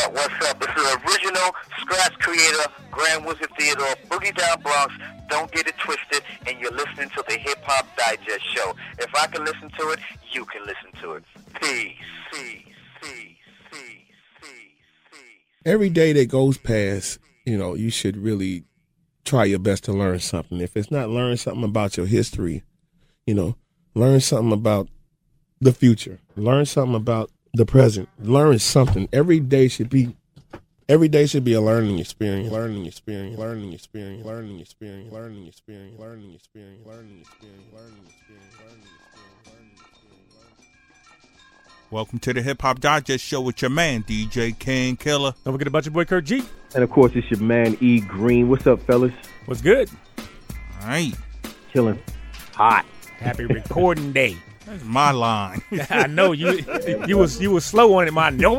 up? What's up? This is the original Scratch creator, Grand Wizard Theodore, Boogie Down Bronx. Don't get it twisted, and you're listening to the Hip Hop Digest show. If I can listen to it, you can listen to it. Peace. Every day that goes past, you should really try your best to learn something. If it's not learn something about your history, learn something about the future. Learn something about the present. Learn something. Every day should be a learning experience. Welcome to the Hip Hop Digest show with your man, DJ King Killer. Don't forget about your boy, Kurt G. And, of course, it's your man, E. Green. What's up, fellas? What's good? All right. Chilling. Hot. Happy recording day. That's my line. I know. You was slow on it, man. No.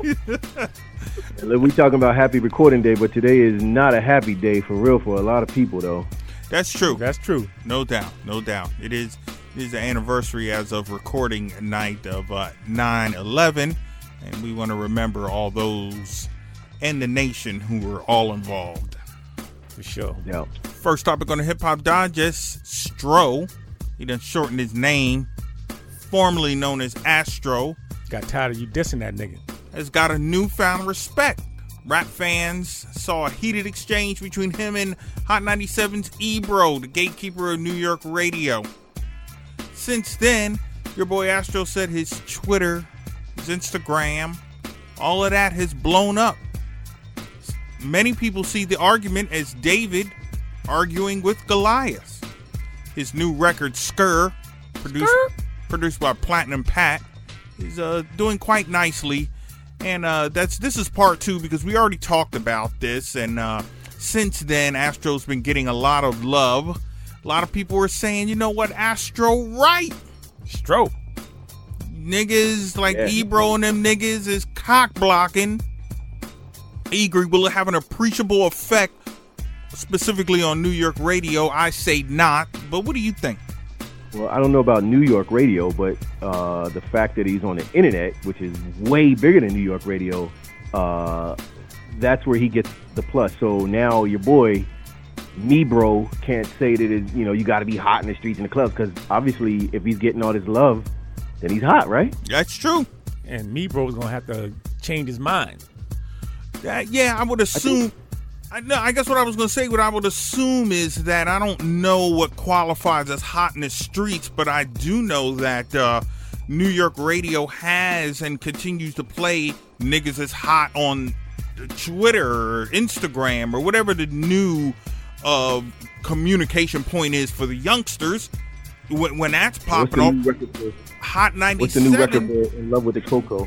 We talking about happy recording day, but today is not a happy day for real for a lot of people, though. That's true. That's true. No doubt. It is the anniversary as of recording night of 9/11, and we want to remember all those in the nation who were all involved. For sure. Yeah. First topic on the Hip Hop Digest, Stro. He done shortened his name, formerly known as Astro. Got tired of you dissing that nigga. Has got a newfound respect. Rap fans saw a heated exchange between him and Hot 97's Ebro, the gatekeeper of New York radio. Since then, your boy Astro said his Twitter, his Instagram, all of that has blown up. Many people see the argument as David arguing with Goliath. His new record, Skur, produced by Platinum Pat, is doing quite nicely. And this is part two because we already talked about this. And since then, Astro's been getting a lot of love. A lot of people were saying, you know what, Astro right. Stro. Niggas like Ebro and them niggas is cock blocking. Egri will have an appreciable effect, specifically on New York radio. I say not, but what do you think? Well, I don't know about New York radio, but the fact that he's on the internet, which is way bigger than New York radio, that's where he gets the plus. So now your boy, Ebro, can't say that it's, you got to be hot in the streets and the clubs, because obviously if he's getting all this love, then he's hot, right? That's true. And Ebro's going to have to change his mind. I would assume. I guess what I was going to say, what I would assume is that I don't know what qualifies as hot in the streets, but I do know that New York radio has and continues to play niggas as hot on Twitter or Instagram or whatever the new communication point is for the youngsters. When that's popping off, Hot 97. What's the new record for In Love with the Coco?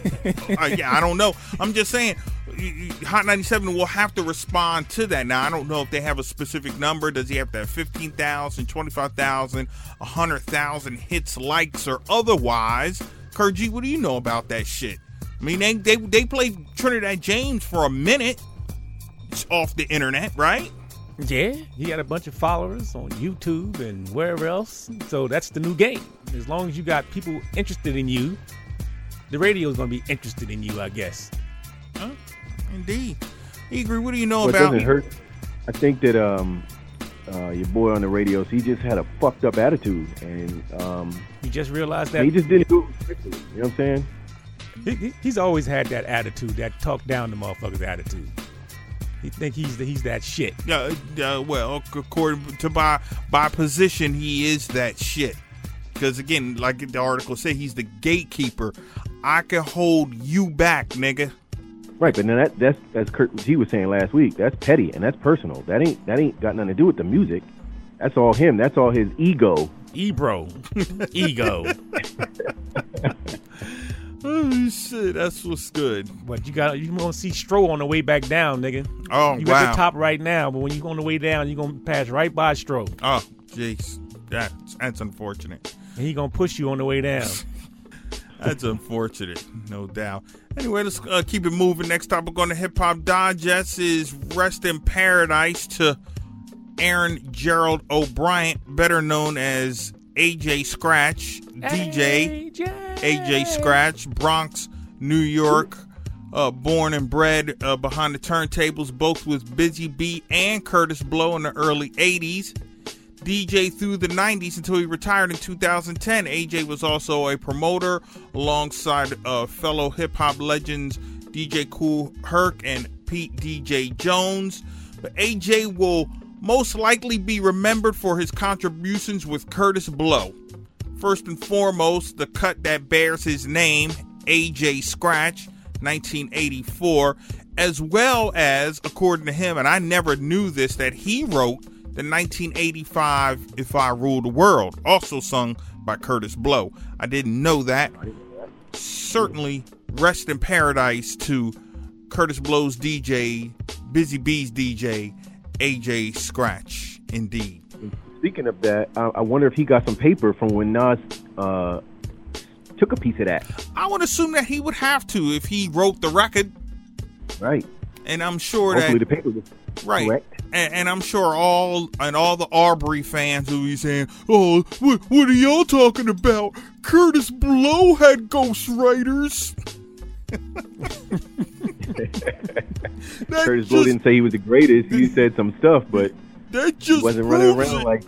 I don't know. I'm just saying, Hot 97 will have to respond to that. Now, I don't know if they have a specific number. Does he have to have 15,000, 25,000, 100,000 hits, likes, or otherwise? Kurt G, what do you know about that shit? I mean, they played Trinidad James for a minute. It's off the internet, right? Yeah, he had a bunch of followers on YouTube and wherever else. So that's the new game. As long as you got people interested in you, the radio is going to be interested in you, I guess. Huh? Indeed. Egri, what do you know It about? Doesn't hurt. I think that your boy on the radio, he just had a fucked up attitude, and you just realized that he just didn't do it correctly. You know what I'm saying? He's always had that attitude, that talk down to motherfuckers attitude. He think he's that shit. Well, according to by position, he is that shit. Because again, like the article said, he's the gatekeeper. I can hold you back, nigga. Right, but then that's as Kurt G was saying last week. That's petty and that's personal. That ain't got nothing to do with the music. That's all him. That's all his ego. Ebro, ego. Oh shit, that's what's good. But you gonna see Stro on the way back down, nigga. Oh, you wow. at the top right now, but when you go on the way down, you gonna pass right by Stro. Oh, jeez, that's unfortunate. And he gonna push you on the way down. That's unfortunate, no doubt. Anyway, let's keep it moving. Next topic on the Hip Hop Digest is Rest in Paradise to Aaron Gerald O'Brien, better known as AJ Scratch, DJ AJ Scratch, Bronx, New York. born and bred behind the turntables, both with Busy Bee and Kurtis Blow in the early 80s. DJ through the 90s until he retired in 2010. AJ was also a promoter alongside fellow hip-hop legends DJ Kool Herc and Pete DJ Jones. But AJ will most likely be remembered for his contributions with Kurtis Blow. First and foremost, the cut that bears his name, AJ Scratch, 1984, as well as, according to him, and I never knew this, that he wrote the 1985 If I Rule the World, also sung by Kurtis Blow. I didn't know that. Certainly, rest in paradise to Kurtis Blow's DJ, Busy Bee's DJ, AJ Scratch, indeed. Speaking of that, I wonder if he got some paper from when Nas took a piece of that. I would assume that he would have to if he wrote the record. Right. And I'm sure hopefully that... the paper was correct. And I'm sure all the Arbery fans will be saying, "Oh, what are y'all talking about? Kurtis Blow had ghostwriters." Kurtis Blow didn't say he was the greatest. He said some stuff, but that just he wasn't running around like.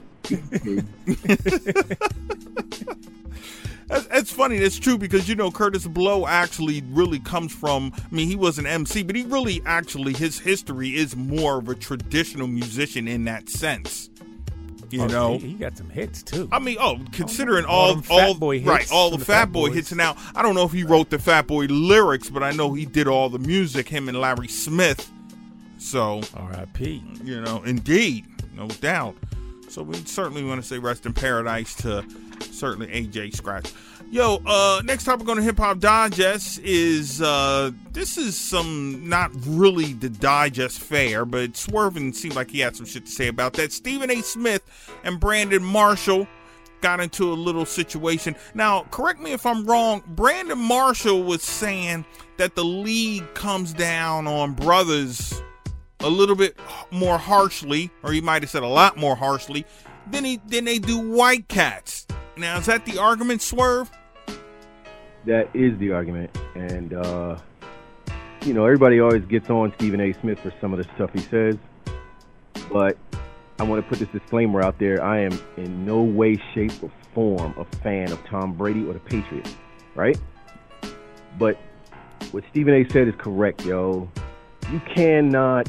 That's funny. That's true because, you know, Kurtis Blow actually really comes from, I mean, he was an MC, but he really actually, his history is more of a traditional musician in that sense. You know, he got some hits too. I mean, considering all the Fat Boy hits. Now, I don't know if he wrote the Fat Boy lyrics, but I know he did all the music, him and Larry Smith. So, R.I.P. You know, indeed, no doubt. So we certainly want to say rest in paradise to certainly AJ Scratch. Yo, next topic on the Hip Hop Digest is this is some not really the digest fare, but Swervin seemed like he had some shit to say about that. Stephen A. Smith and Brandon Marshall got into a little situation. Now, correct me if I'm wrong. Brandon Marshall was saying that the league comes down on brothers a little bit more harshly, or he might have said a lot more harshly than they do white cats. Now, is that the argument, Swerve? That is the argument. And, you know, everybody always gets on Stephen A. Smith for some of the stuff he says. But I want to put this disclaimer out there. I am in no way, shape, or form a fan of Tom Brady or the Patriots, right? But what Stephen A. said is correct, yo. You cannot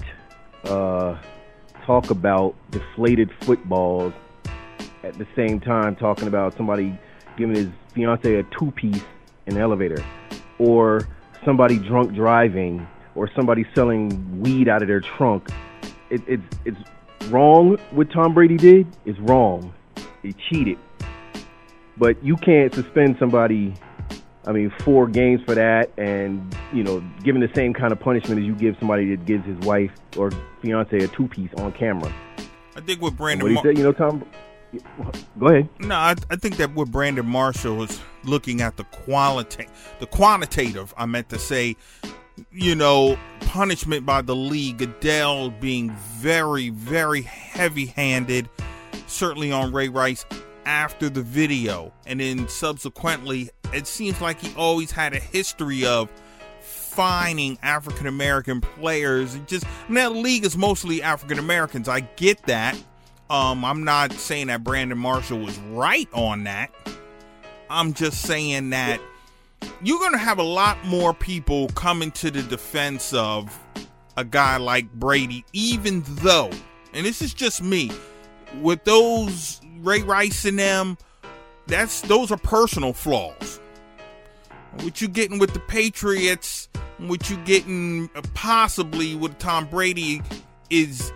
talk about deflated footballs at the same time talking about somebody giving his fiance a two-piece in the elevator, or somebody drunk driving, or somebody selling weed out of their trunk. It's wrong what Tom Brady did. It's wrong. He cheated. But you can't suspend somebody, 4 games for that, and, you know, giving the same kind of punishment as you give somebody that gives his wife or fiance a two-piece on camera. I think what Brandon... What he said, you know, Tom... Go ahead. No, I think that what Brandon Marshall was looking at the quantitative, I meant to say, you know, punishment by the league. Goodell being very, very heavy-handed, certainly on Ray Rice after the video. And then subsequently, it seems like he always had a history of fining African-American players. The league is mostly African-Americans. I get that. I'm not saying that Brandon Marshall was right on that. I'm just saying that you're going to have a lot more people coming to the defense of a guy like Brady, even though, and this is just me, with those Ray Rice and them, those are personal flaws. What you getting with the Patriots, what you getting possibly with Tom Brady is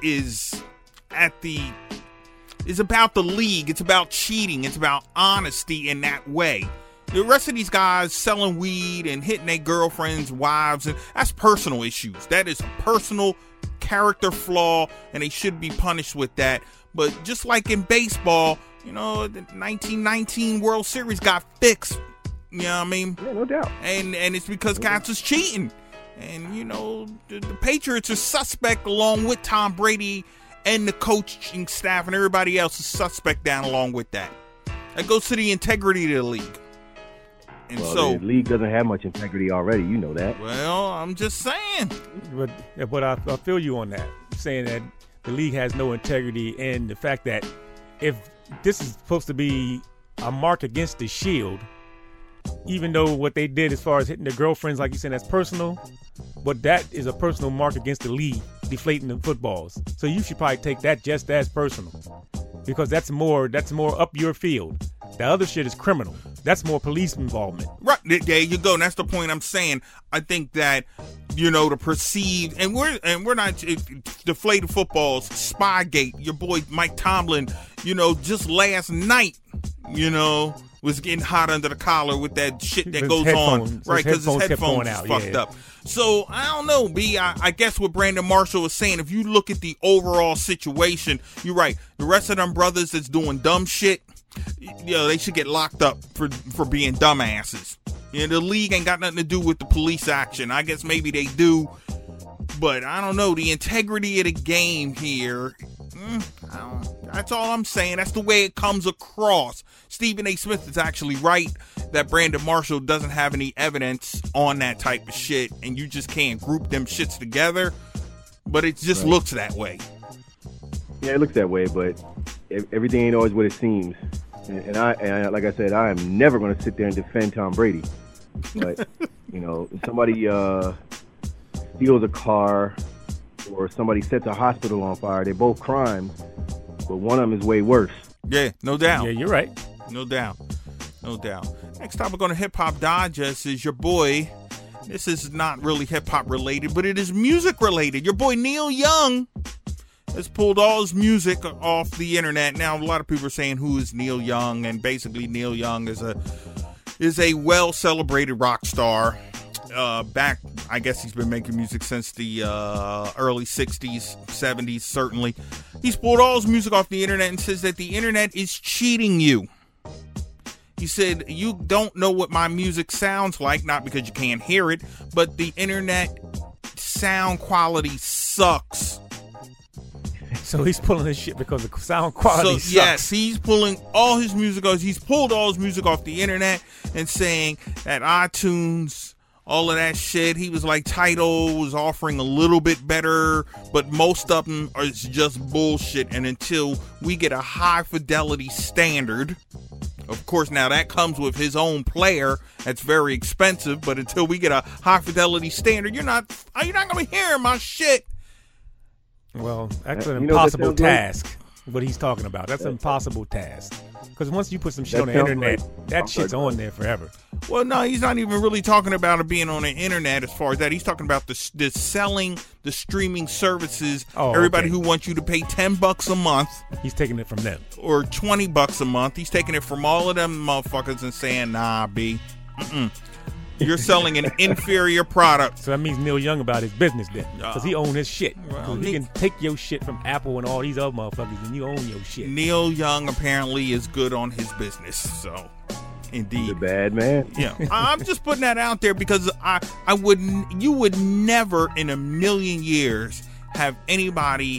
about the league. It's about cheating. It's about honesty in that way. The rest of these guys selling weed and hitting their girlfriends, wives, and that's personal issues. That is a personal character flaw, and they should be punished with that. But just like in baseball, you know, the 1919 World Series got fixed. You know what I mean? Yeah, no doubt. And it's because cats was cheating. And, you know, the Patriots are suspect along with Tom Brady and the coaching staff and everybody else is suspect down along with that. That goes to the integrity of the league. And well, so the league doesn't have much integrity already. You know that. Well, I'm just saying. But I feel you on that, saying that the league has no integrity, and the fact that if this is supposed to be a mark against the Shield, even though what they did as far as hitting their girlfriends, like you said, that's personal, but that is a personal mark against the league, deflating the footballs. So you should probably take that just as personal, because that's more up your field. The other shit is criminal. That's more police involvement. Right, there you go. And that's the point I'm saying. I think that, the perceived, and we're not deflated footballs, Spygate, your boy Mike Tomlin, just last night, was getting hot under the collar with that shit that goes on, right? Because his headphones is fucked up. So I don't know, B. I guess what Brandon Marshall was saying, if you look at the overall situation, you're right. The rest of them brothers that's doing dumb shit, they should get locked up for being dumbasses. The league ain't got nothing to do with the police action. I guess maybe they do, but I don't know. The integrity of the game here, that's all I'm saying. That's the way it comes across. Stephen A. Smith is actually right that Brandon Marshall doesn't have any evidence on that type of shit, and you just can't group them shits together, but it just looks that way. Yeah, it looks that way, but everything ain't always what it seems. And I like I said, I am never going to sit there and defend Tom Brady. But, if somebody steals a car or somebody sets a hospital on fire, they're both crimes, but one of them is way worse. Yeah, no doubt. Yeah, you're right. No doubt. Next topic on the Hip Hop Digest is your boy. This is not really hip hop related, but it is music related. Your boy Neil Young has pulled all his music off the internet. Now, a lot of people are saying, who is Neil Young? And basically, Neil Young is a well-celebrated rock star. I guess he's been making music since the early 60s, 70s, certainly. He's pulled all his music off the internet and says that the internet is cheating you. He said, you don't know what my music sounds like, not because you can't hear it, but the internet sound quality sucks. So he's pulling his shit because the sound quality sucks. Yes, he's pulling all his music off. He's pulled all his music off the internet and saying that iTunes, all of that shit, he was like, Tidal was offering a little bit better, but most of them are just bullshit. And until we get a high fidelity standard, of course, now that comes with his own player that's very expensive, but until we get a high fidelity standard, you're not going to hear my shit. Well, that's an impossible task, what he's talking about. That's an impossible task. Because once you put some shit on the internet, that shit's on there forever. Well, no, he's not even really talking about it being on the internet as far as that. He's talking about the selling, the streaming services. Everybody who wants you to pay $10 a month. He's taking it from them. Or $20 a month. He's taking it from all of them motherfuckers and saying, nah, B. You're selling an inferior product. So that means Neil Young about his business then. Because he owns his shit. Well, he can take your shit from Apple and all these other motherfuckers and you own your shit. Neil Young apparently is good on his business. So, indeed. The bad man. Yeah. I'm just putting that out there because you would never in a million years have anybody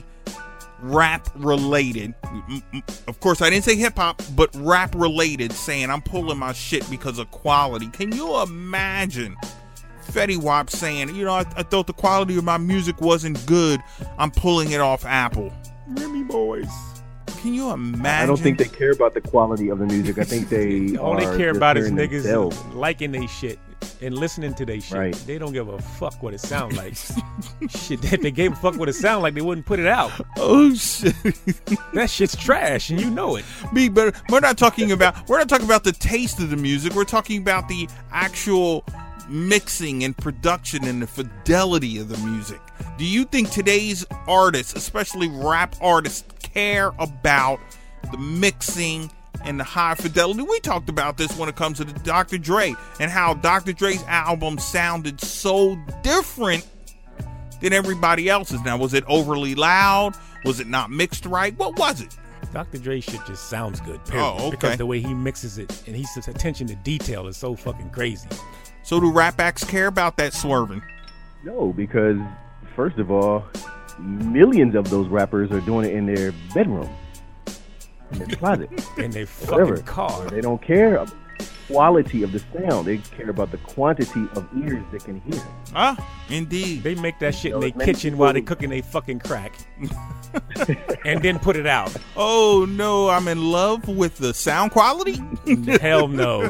rap related, of course I didn't say hip hop, but rap related, saying I'm pulling my shit because of quality. Can you imagine Fetty Wap saying, I thought the quality of my music wasn't good, I'm pulling it off Apple? Remy Boys. Can you imagine? I don't think they care about the quality of the music. I think they all they care about is niggas liking they shit and listening to they shit. Right. They don't give a fuck what it sounds like. Shit, if they gave a fuck what it sounds like, they wouldn't put it out. Oh shit, that shit's trash, and you know it. But we're not talking about the taste of the music. We're talking about the actual mixing and production and the fidelity of the music. Do you think today's artists, especially rap artists, care about the mixing and the high fidelity? We talked about this when it comes to the Dr. Dre and how Dr. Dre's album sounded so different than everybody else's. Now, was it overly loud? Was it not mixed right? What was it? Dr. Dre shit just sounds good, period. Oh, okay. Because the way he mixes it and his attention to detail is so fucking crazy. So do rap acts care about that swerving? No, because first of all, millions of those rappers are doing it in their bedroom, in their closet, in their fucking car. They don't care. quality of the sound. They care about the quantity of ears that can hear it. Indeed. They make that shit in their kitchen while they cooking their fucking crack. And then put it out. Oh, no, I'm in love with the sound quality? Hell no.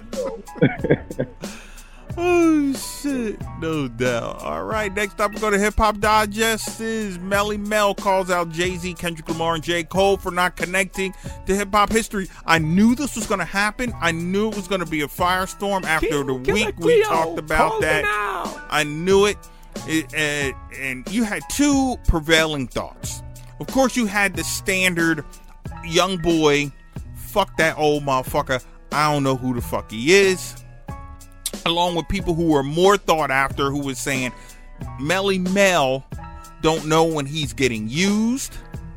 Oh, shit. No doubt. All right, next up, we go to Hip Hop Digest. Is Melly Mel calls out Jay-Z, Kendrick Lamar, and J. Cole for not connecting to hip-hop history. I knew this was going to happen. I knew it was going to be a firestorm after the week we talked about that. I knew it. And you had two prevailing thoughts. Of course, you had the standard young boy, fuck that old motherfucker, I don't know who the fuck he is. Along with people who were more thought after, who was saying Melly Mel don't know when he's getting used.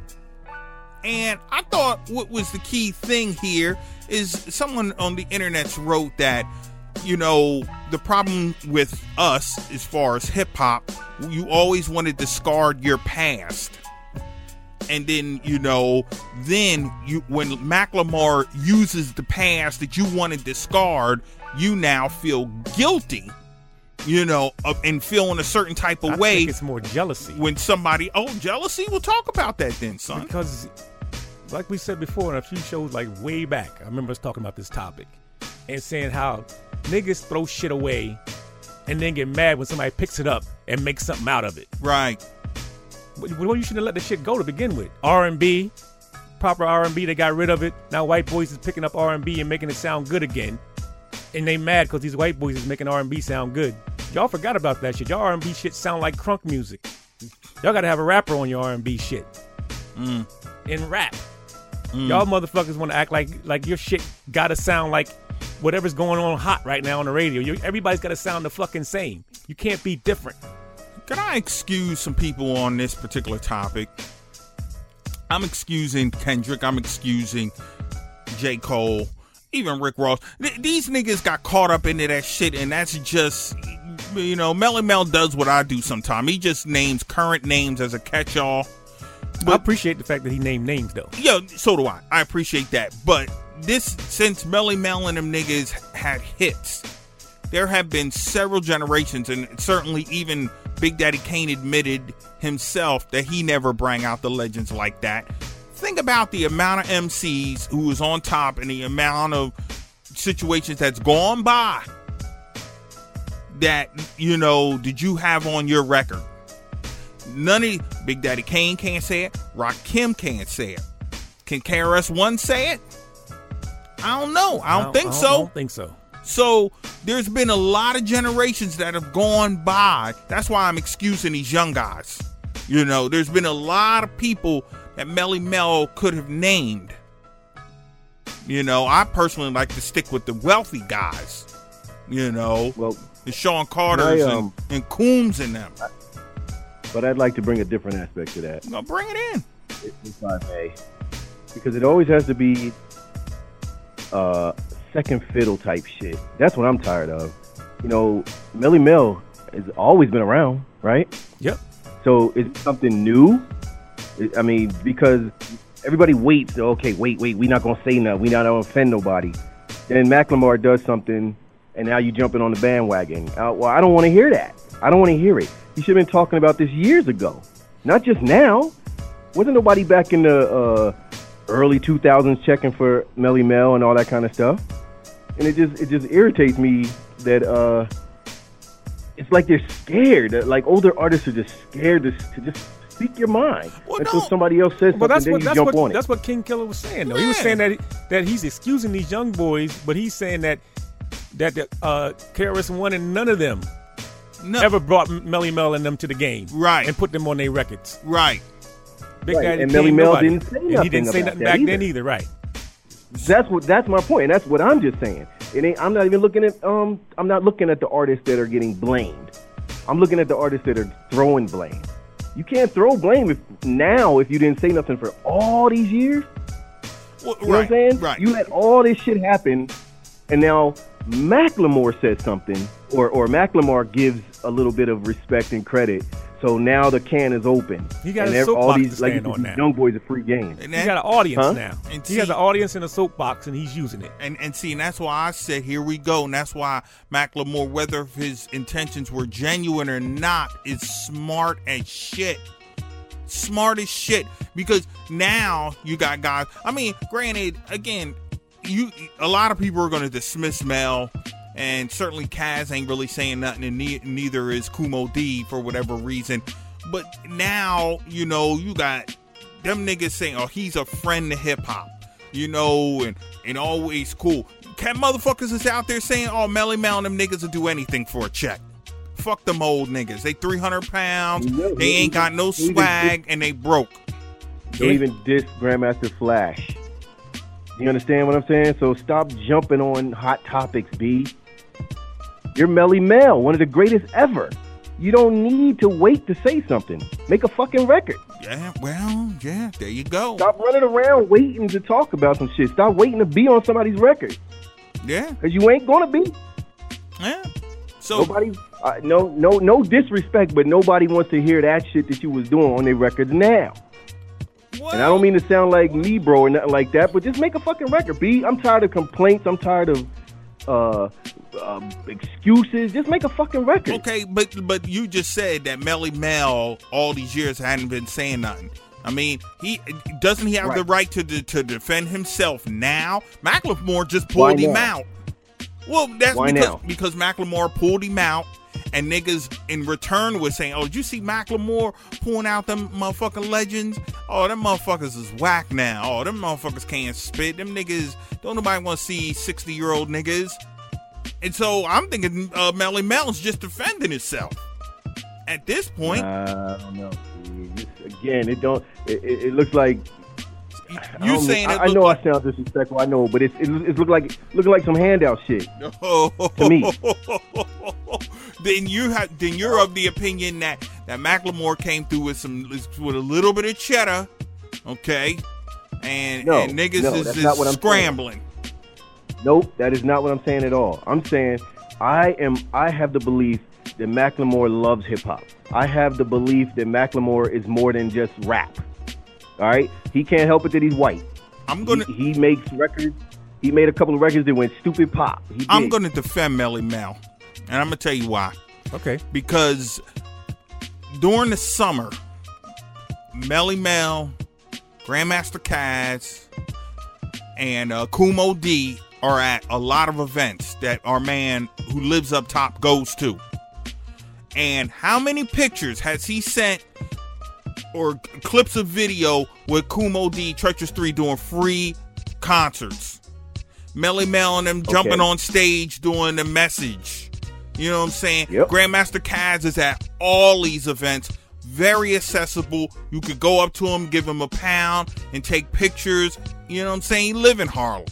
And I thought what was the key thing here is someone on the internet wrote that, you know, the problem with us as far as hip hop, you always want to discard your past. And then, you know, when Macklemore uses the past that you want to discard, you now feel guilty, you know, and feel in a certain type of way. I think it's more jealousy. When somebody, jealousy? We'll talk about that then, son. Because, like we said before in a few shows, like way back, I remember us talking about this topic and saying how niggas throw shit away and then get mad when somebody picks it up and makes something out of it. Right. Well, you shouldn't have let the shit go to begin with. R&B, proper R&B, they got rid of it. Now white boys is picking up R&B and making it sound good again. And they mad because these white boys is making R&B sound good. Y'all forgot about that shit. Y'all R&B shit sound like crunk music. Y'all got to have a rapper on your R&B shit. And rap. Y'all motherfuckers want to act like your shit got to sound like whatever's going on hot right now on the radio. Everybody's got to sound the fucking same. You can't be different. Can I excuse some people on this particular topic? I'm excusing Kendrick. I'm excusing J. Cole. Even Rick Ross. These niggas got caught up into that shit, and that's just, you know, Melly Mel does what I do sometimes. He just names current names as a catch-all. I appreciate the fact that he named names, though. Yeah, so do I. I appreciate that. But since Melly Mel and them niggas had hits, there have been several generations, and certainly even Big Daddy Kane admitted himself that he never bring out the legends like that. Think about the amount of MCs who was on top and the amount of situations that's gone by that, you know, did you have on your record? None of Big Daddy Kane can't say it. Rakim can't say it. Can KRS-One say it? I don't know. I don't think so. I don't think so. So there's been a lot of generations that have gone by. That's why I'm excusing these young guys. You know, there's been a lot of people that Melly Mel could have named. You know, I personally like to stick with the wealthy guys. You know, well, the Sean Carters and Coombs and them. But I'd like to bring a different aspect to that. I'll bring it in. If I may. Because it always has to be second fiddle type shit. That's what I'm tired of. You know, Melly Mel has always been around, right? Yep. So is it something new? I mean, because everybody waits. Okay, wait. We're not going to say nothing. We're not going to offend nobody. Then Macklemore does something, and now you jumping on the bandwagon. Well, I don't want to hear that. I don't want to hear it. You should have been talking about this years ago, not just now. Wasn't nobody back in the early 2000s checking for Melly Mel and all that kind of stuff? And it just irritates me that it's like they're scared. Like older artists are just scared to just speak your mind until somebody else says something. Then you jump on it. That's what King Killer was saying, though. Man. He was saying that he's excusing these young boys, but he's saying that KRS-One and none of them ever brought Melly Mel and them to the game, right, and put them on their records, right. Big Daddy and Melly Mel didn't say nothing. And he didn't say nothing back then either, right? That's my point, and that's what I'm just saying. I'm not even looking at I'm not looking at the artists that are getting blamed. I'm looking at the artists that are throwing blame. You can't throw blame if you didn't say nothing for all these years. Well, you know what I'm saying? Right. You let all this shit happen, and now Macklemore says something, or Macklemore gives a little bit of respect and credit. So now the can is open. He got and a soapbox all these to stand on now. young boys are free game. And He got an audience Huh? now. And He has see- an audience in a soapbox, and he's using it. And see, and that's why I said, here we go. And that's why Macklemore, whether his intentions were genuine or not, is smart as shit. Smart as shit. Because now you got guys. I mean, granted, again, a lot of people are going to dismiss Mel. And certainly Kaz ain't really saying nothing, and neither is Kumo D for whatever reason. But now, you know, you got them niggas saying, oh, he's a friend to hip-hop, you know, and always cool. Cat motherfuckers is out there saying, oh, Melly Mel and them niggas will do anything for a check. Fuck them old niggas. They 300 pounds, they ain't got no swag, and they broke. They even dissed Grandmaster Flash. You understand what I'm saying? So stop jumping on hot topics, B. You're Melly Mel, one of the greatest ever. You don't need to wait to say something. Make a fucking record. Yeah, well, yeah, there you go. Stop running around waiting to talk about some shit. Stop waiting to be on somebody's record. Yeah, Because you ain't going to be. yeah. So, Nobody, no disrespect, but nobody wants to hear that shit that you was doing on their records now. well, And I don't mean to sound like me, bro, or nothing like that, but just make a fucking record, B. I'm tired of complaints. I'm tired of excuses. Just make a fucking record. okay, but you just said that Melly Mel all these years hadn't been saying nothing. I mean, he have the right to defend himself now? Macklemore just pulled him out. Well, that's because Macklemore pulled him out, and niggas in return was saying, oh, did you see Macklemore pulling out them motherfucking legends? Oh, them motherfuckers is whack now. Oh, them motherfuckers can't spit. Them niggas, don't nobody want to see 60-year-old niggas. And so I'm thinking Melly Mel's just defending himself at this point. I don't know. Again, it looks like You saying it? I know I sound disrespectful. I know, but it looking like some handout shit to me. Then you're of the opinion that Macklemore came through with a little bit of cheddar, okay, and niggas is scrambling. Nope, that is not what I'm saying at all. I'm saying I have the belief that Macklemore loves hip hop. I have the belief that Macklemore is more than just rap. All right, he can't help it that he's white. He makes records. He made a couple of records that went stupid pop. I'm gonna defend Melly Mel, and I'm gonna tell you why. Okay. Because during the summer, Melly Mel, Grandmaster Caz, and Kumo D are at a lot of events that our man who lives up top goes to. And how many pictures has he sent or clips of video with Kumo D, Treacherous 3 doing free concerts? Melly Mel and them jumping on stage doing the message. You know what I'm saying? Yep. Grandmaster Caz is at all these events. Very accessible. You could go up to him, give him £1 and take pictures. You know what I'm saying? He live in Harlem.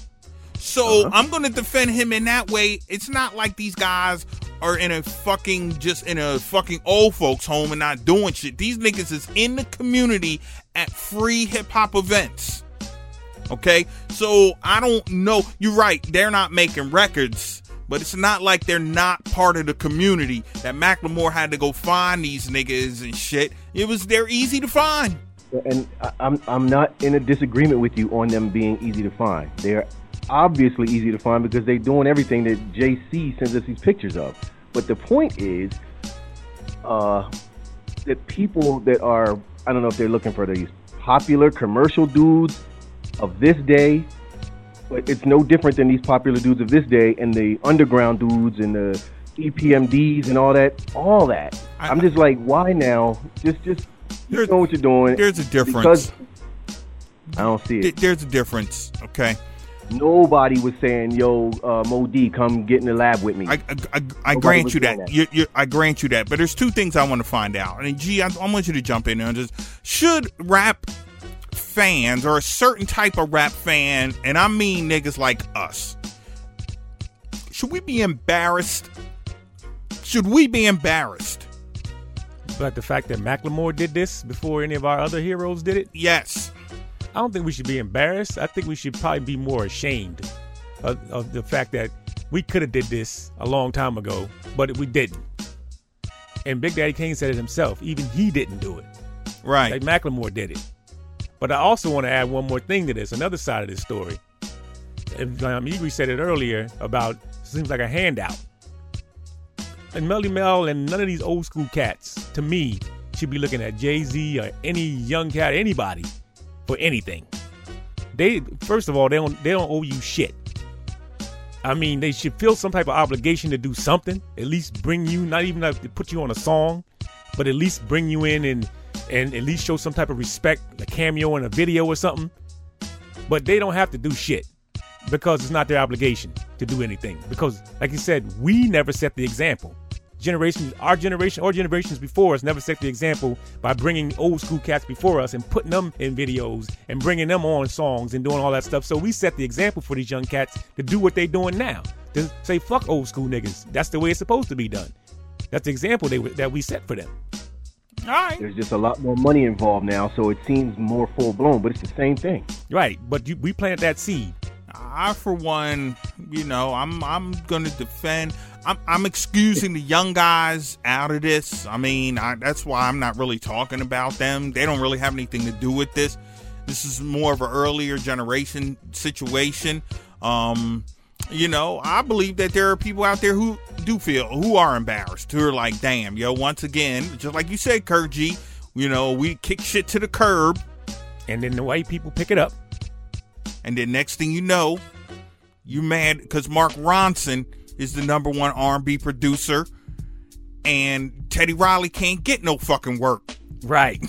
So I'm going to defend him in that way. It's not like these guys are in a fucking old folks home and not doing shit. These niggas is in the community at free hip hop events. Okay? So I don't know. You're right. They're not making records, but it's not like they're not part of the community that Macklemore had to go find these niggas and shit. They're easy to find. And I'm not in a disagreement with you on them being easy to find. They're obviously easy to find because they're doing everything that JC sends us these pictures of. But the point is that people that are, I don't know if they're looking for these popular commercial dudes of this day, but it's no different than these popular dudes of this day and the underground dudes and the EPMDs and all that. I'm just like, why now? Just you know what you're doing. There's a difference. Because I don't see it. There's a difference, okay? Nobody was saying, "Yo, Mo D, come get in the lab with me." I grant you that. I grant you that. But there's two things I want to find out. And G, I want you to jump in there and just, should rap fans or a certain type of rap fan, and I mean niggas like us, should we be embarrassed? Should we be embarrassed? But the fact that Macklemore did this before any of our other heroes did it? Yes. I don't think we should be embarrassed. I think we should probably be more ashamed of the fact that we could have did this a long time ago, but we didn't. And Big Daddy Kane said it himself. Even he didn't do it. Right. Like Macklemore did it. But I also want to add one more thing to this, another side of this story. Igwe said it earlier about seems like a handout. And Melly Mel and none of these old school cats, to me, should be looking at Jay-Z or any young cat, anybody, for anything. First of all, they don't owe you shit. I mean, they should feel some type of obligation to do something. At least bring you, not even to put you on a song, but at least bring you in and at least show some type of respect, a cameo in a video or something. But they don't have to do shit because it's not their obligation to do anything. Because, like you said, we never set the example. Our generation or generations before us never set the example by bringing old school cats before us and putting them in videos and bringing them on songs and doing all that stuff. So we set the example for these young cats to do what they doing now. To say, fuck old school niggas. That's the way it's supposed to be done. That's the example that we set for them. All right. There's just a lot more money involved now, so it seems more full-blown, but it's the same thing. Right, but we planted that seed. I, for one, I'm going to defend. I'm excusing the young guys out of this. I mean, that's why I'm not really talking about them. They don't really have anything to do with this. This is more of an earlier generation situation. I believe that there are people out there who are embarrassed, who are like, damn, once again, just like you said, Kurt G, we kick shit to the curb. And then the white people pick it up. And then next thing you know, you mad because Mark Ronson is the #1 R&B producer and Teddy Riley can't get no fucking work. Right.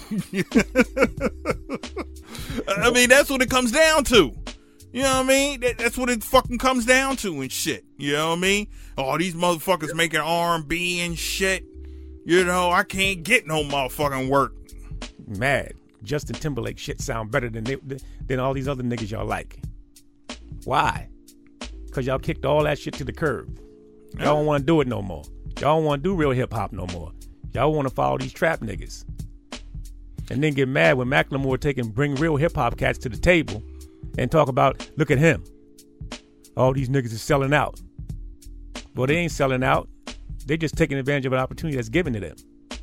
I mean, that's what it comes down to. You know what I mean? That's what it fucking comes down to and shit. You know what I mean? Oh, these motherfuckers making R&B and shit. I can't get no motherfucking work. Mad. Justin Timberlake shit sound better than all these other niggas y'all like. Why? Because y'all kicked all that shit to the curb. Y'all don't want to do it no more. Y'all don't want to do real hip-hop no more. Y'all want to follow these trap niggas. And then get mad when Macklemore bring real hip-hop cats to the table and talk about, look at him. All these niggas is selling out. Well, they ain't selling out. They just taking advantage of an opportunity that's given to them.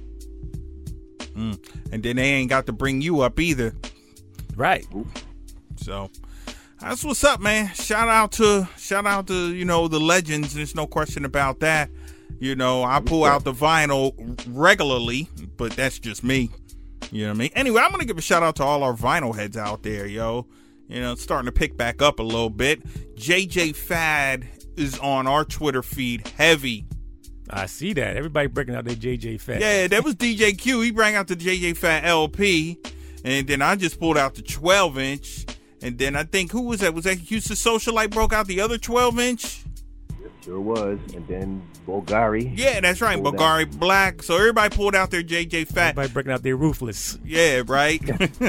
And then they ain't got to bring you up either. Right. So that's what's up, man. Shout out to the legends. There's no question about that. I pull out the vinyl regularly, but that's just me. You know what I mean? Anyway, I'm gonna give a shout out to all our vinyl heads out there, yo. It's starting to pick back up a little bit. JJ Fad is on our Twitter feed heavy. I see that. Everybody breaking out their JJ Fad. Yeah, that was DJ Q. He brought out the JJ Fad LP. And then I just pulled out the 12-inch. And then I think, who was that? Was that Houston Socialite broke out the other 12-inch? Sure was. And then Bulgari. Yeah, that's right. Bulgari Black. So everybody pulled out their JJ Fad. Everybody breaking out their Ruthless. Yeah, right?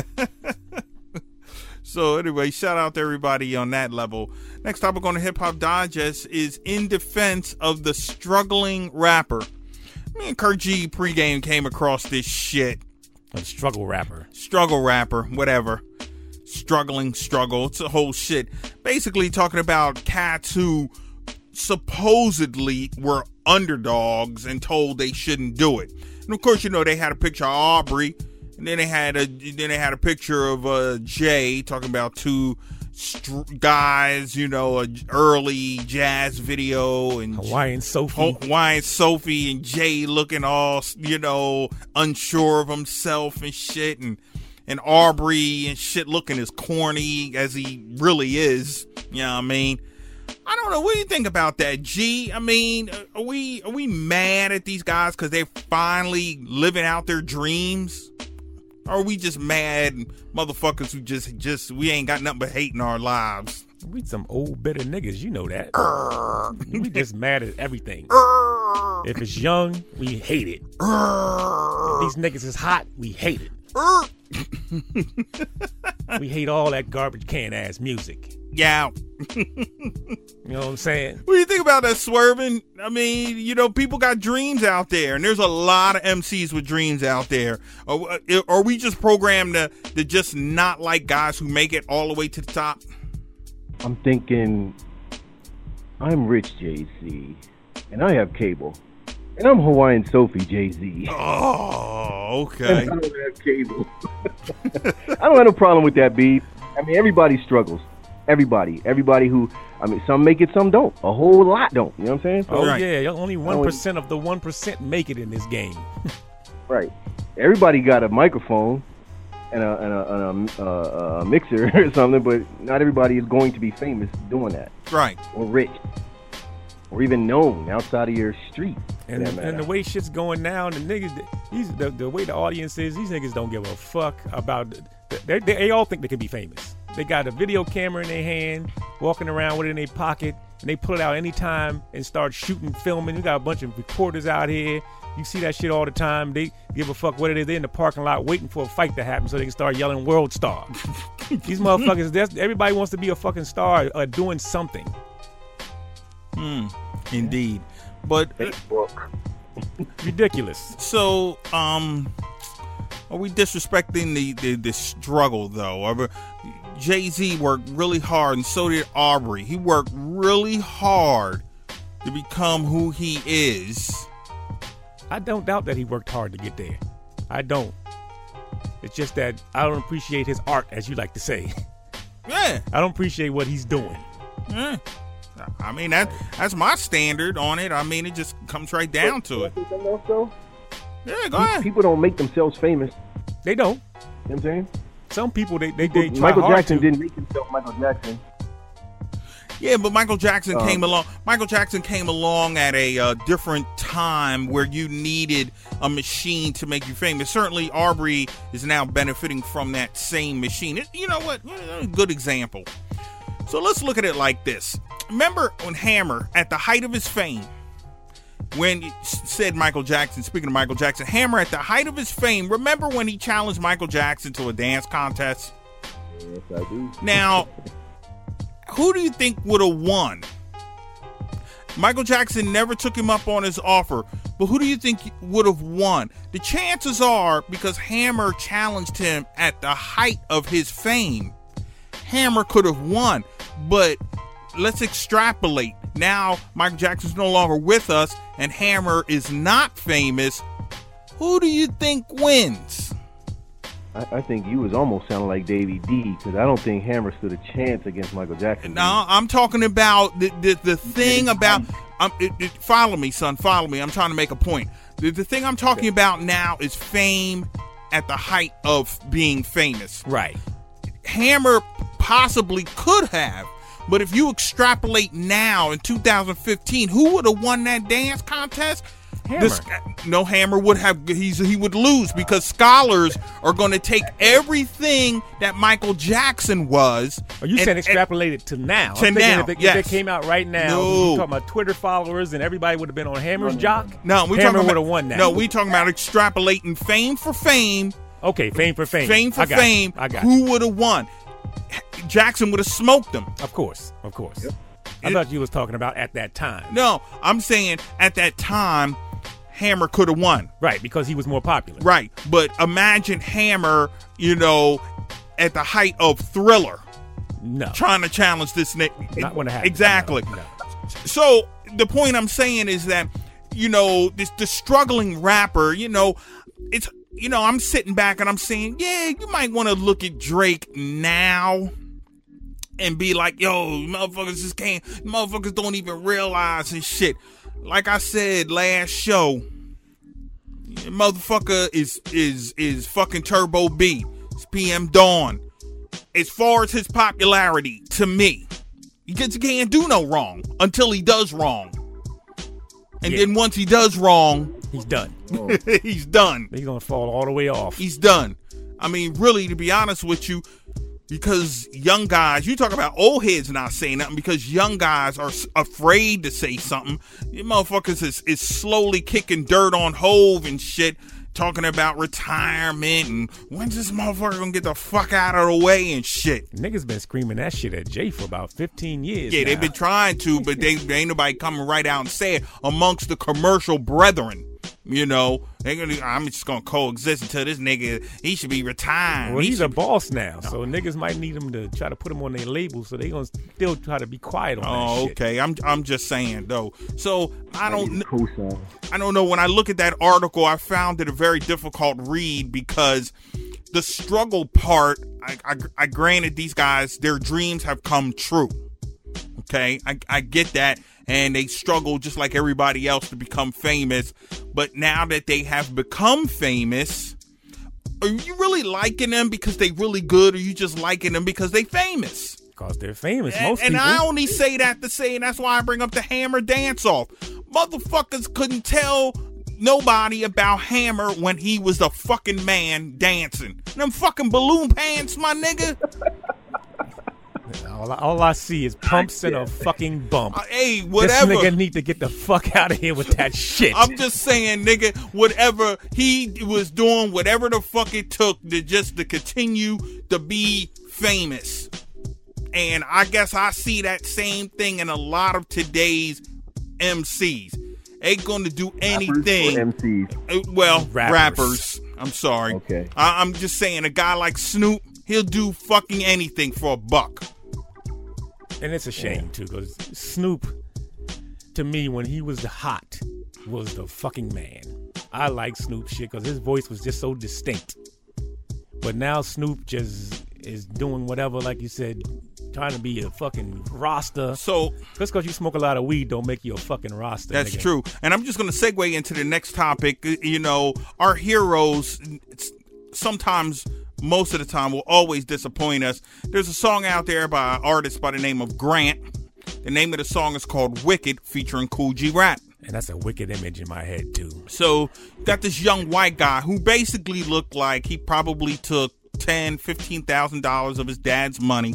So anyway, shout out to everybody on that level. Next topic on the Hip Hop Digest is in defense of the struggling rapper. Me and Kurt G pregame came across this shit. A struggle rapper, whatever. Struggle. It's a whole shit. Basically talking about cats who supposedly were underdogs and told they shouldn't do it. And of course, they had a picture of Aubrey. And then they had a picture of Jay talking about two guys, an early jazz video, and Hawaiian Sophie and Jay looking all, unsure of himself and shit, and Aubrey and shit looking as corny as he really is. You know what I mean? I don't know. What do you think about that, G? I mean, are we mad at these guys because they're finally living out their dreams? Or are we just mad motherfuckers who just we ain't got nothing but hate in our lives? We some old bitter niggas, you know that. We just mad at everything. If it's young, we hate it. If these niggas is hot, we hate it. We hate all that garbage can ass music. Yeah. You know what I'm saying? What do you think about that, Swerving? I mean, people got dreams out there, and there's a lot of MCs with dreams out there. Are we just programmed to just not like guys who make it all the way to the top? I'm thinking, I'm rich, Jay-Z, and I have cable. And I'm Hawaiian Sophie, Jay-Z. Oh, okay. I don't have cable. I don't have no problem with that, B. I mean, everybody struggles. Everybody who, I mean, some make it, some don't. A whole lot don't. You know what I'm saying? So, Oh Right. yeah, only 1% of the 1% make it in this game. right. Everybody got a microphone and a mixer or something, but not everybody is going to be famous doing that, Right. or rich, or even known outside of your street. for And that matter. the way shit's going now, the niggas, the way the audience is, these niggas don't give a fuck about. They all think they can be famous. They got a video camera in their hand, walking around with it in their pocket, and they pull it out anytime and start shooting, filming. We got a bunch of reporters out here. You see that shit all the time. They give a fuck what it is. They're in the parking lot waiting for a fight to happen so they can start yelling "World Star." These motherfuckers, everybody wants to be a fucking star doing something. Indeed. But Facebook. Ridiculous. so, are we disrespecting the struggle though? Jay-Z worked really hard, and so did Aubrey. He worked really hard to become who he is. I don't doubt that he worked hard to get there. I don't. It's just that I don't appreciate his art, as you like to say. Yeah. I don't appreciate what he's doing. Yeah. I mean, that's my standard on it. I mean, it just comes right down to it. Something else, though? Yeah, go ahead. People don't make themselves famous. They don't. You know what I'm saying? Some people, they try Michael hard Jackson to. didn't make himself Michael Jackson. Yeah, but Michael Jackson came along. Michael Jackson came along at a different time where you needed a machine to make you famous. Certainly, Aubrey is now benefiting from that same machine. You know what? Good example. So let's look at it like this. Remember when Hammer, at the height of his fame, when it said Michael Jackson, speaking of Michael Jackson, Hammer at the height of his fame, remember when he challenged Michael Jackson to a dance contest? Yes, I do. Now, who do you think would have won? Michael Jackson never took him up on his offer, but who do you think would have won? The chances are, because Hammer challenged him at the height of his fame, Hammer could have won. But let's extrapolate. Now Michael Jackson's no longer with us and Hammer is not famous. Who do you think wins? I think you was almost sounding like Davey D, because I don't think Hammer stood a chance against Michael Jackson. No, I'm talking about the thing about. Follow me, son. Follow me. I'm trying to make a point. The thing I'm talking about now is fame at the height of being famous. Right. Hammer possibly could have, but if you extrapolate now in 2015, who would have won that dance contest? Hammer. Hammer would have. He would lose because scholars are going to take everything that Michael Jackson was. Are you saying extrapolate it to now? To I'm thinking now, if it yes. came out right now, No. we're talking about Twitter followers and everybody would have been on Hammer's jock. No, we Hammer talking would about have won that. No, we talking about extrapolating fame for fame. Okay, fame for fame. Fame for I got fame. You. I got Who you. would have won? Jackson would have smoked him. Of course. I thought you was talking about at that time. No, I'm saying at that time, Hammer could have won. Right, because he was more popular. Right, but imagine Hammer, at the height of Thriller, No. trying to challenge this Nick. Not when it happened. Exactly. No. So the point I'm saying is that, the struggling rapper, it's, I'm sitting back and I'm saying, yeah, you might want to look at Drake now and be like, yo, motherfuckers don't even realize and shit. Like I said last show, motherfucker is fucking Turbo B. It's PM Dawn. As far as his popularity, to me, because he can't do no wrong until he does wrong. And then once he does wrong, He's done. he's done. He's going to fall all the way off. He's done. I mean, really, to be honest with you, because young guys, you talk about old heads not saying nothing because young guys are afraid to say something. You motherfuckers is slowly kicking dirt on Hove and shit, talking about retirement and when's this motherfucker gonna get the fuck out of the way and shit. Niggas been screaming that shit at Jay for about 15 years Yeah, now. they've been trying to, but they ain't nobody coming right out and say it amongst the commercial brethren. You know, I'm just gonna coexist until this nigga, he should be retired. Well, he's a boss now, so niggas might need him to try to put him on their label, so they gonna still try to be quiet on that shit. Okay. I'm just saying though. So I don't know. When I look at that article, I found it a very difficult read because the struggle part. I granted these guys, their dreams have come true. Okay, I get that. And they struggle just like everybody else to become famous. But now that they have become famous, are you really liking them because they really good, or you just liking them because they famous? Because they're famous, and I only say that to say, and that's why I bring up the Hammer dance-off. Motherfuckers couldn't tell nobody about Hammer when he was the fucking man dancing. Them fucking balloon pants, my nigga. All I see is pumps and a fucking bump. Hey, whatever. This nigga need to get the fuck out of here with that shit. I'm just saying, nigga, whatever he was doing, whatever the fuck it took to continue to be famous. And I guess I see that same thing in a lot of today's MCs. Ain't gonna do anything. MCs? Well, rappers. I'm sorry. Okay. I'm just saying, a guy like Snoop, he'll do fucking anything for $1. And it's a shame, too, because Snoop, to me, when he was hot, was the fucking man. I like Snoop shit because his voice was just so distinct. But now Snoop just is doing whatever, like you said, trying to be a fucking roster. So just because you smoke a lot of weed don't make you a fucking roster. That's nigga. true. And I'm just going to segue into the next topic. You know, our heroes sometimes, most of the time, will always disappoint us. There's a song out there by an artist by the name of Grant. The name of the song is called Wicked, featuring Kool G Rap. And that's a wicked image in my head, too. So, got this young white guy who basically looked like he probably took $10,000, $15,000 of his dad's money.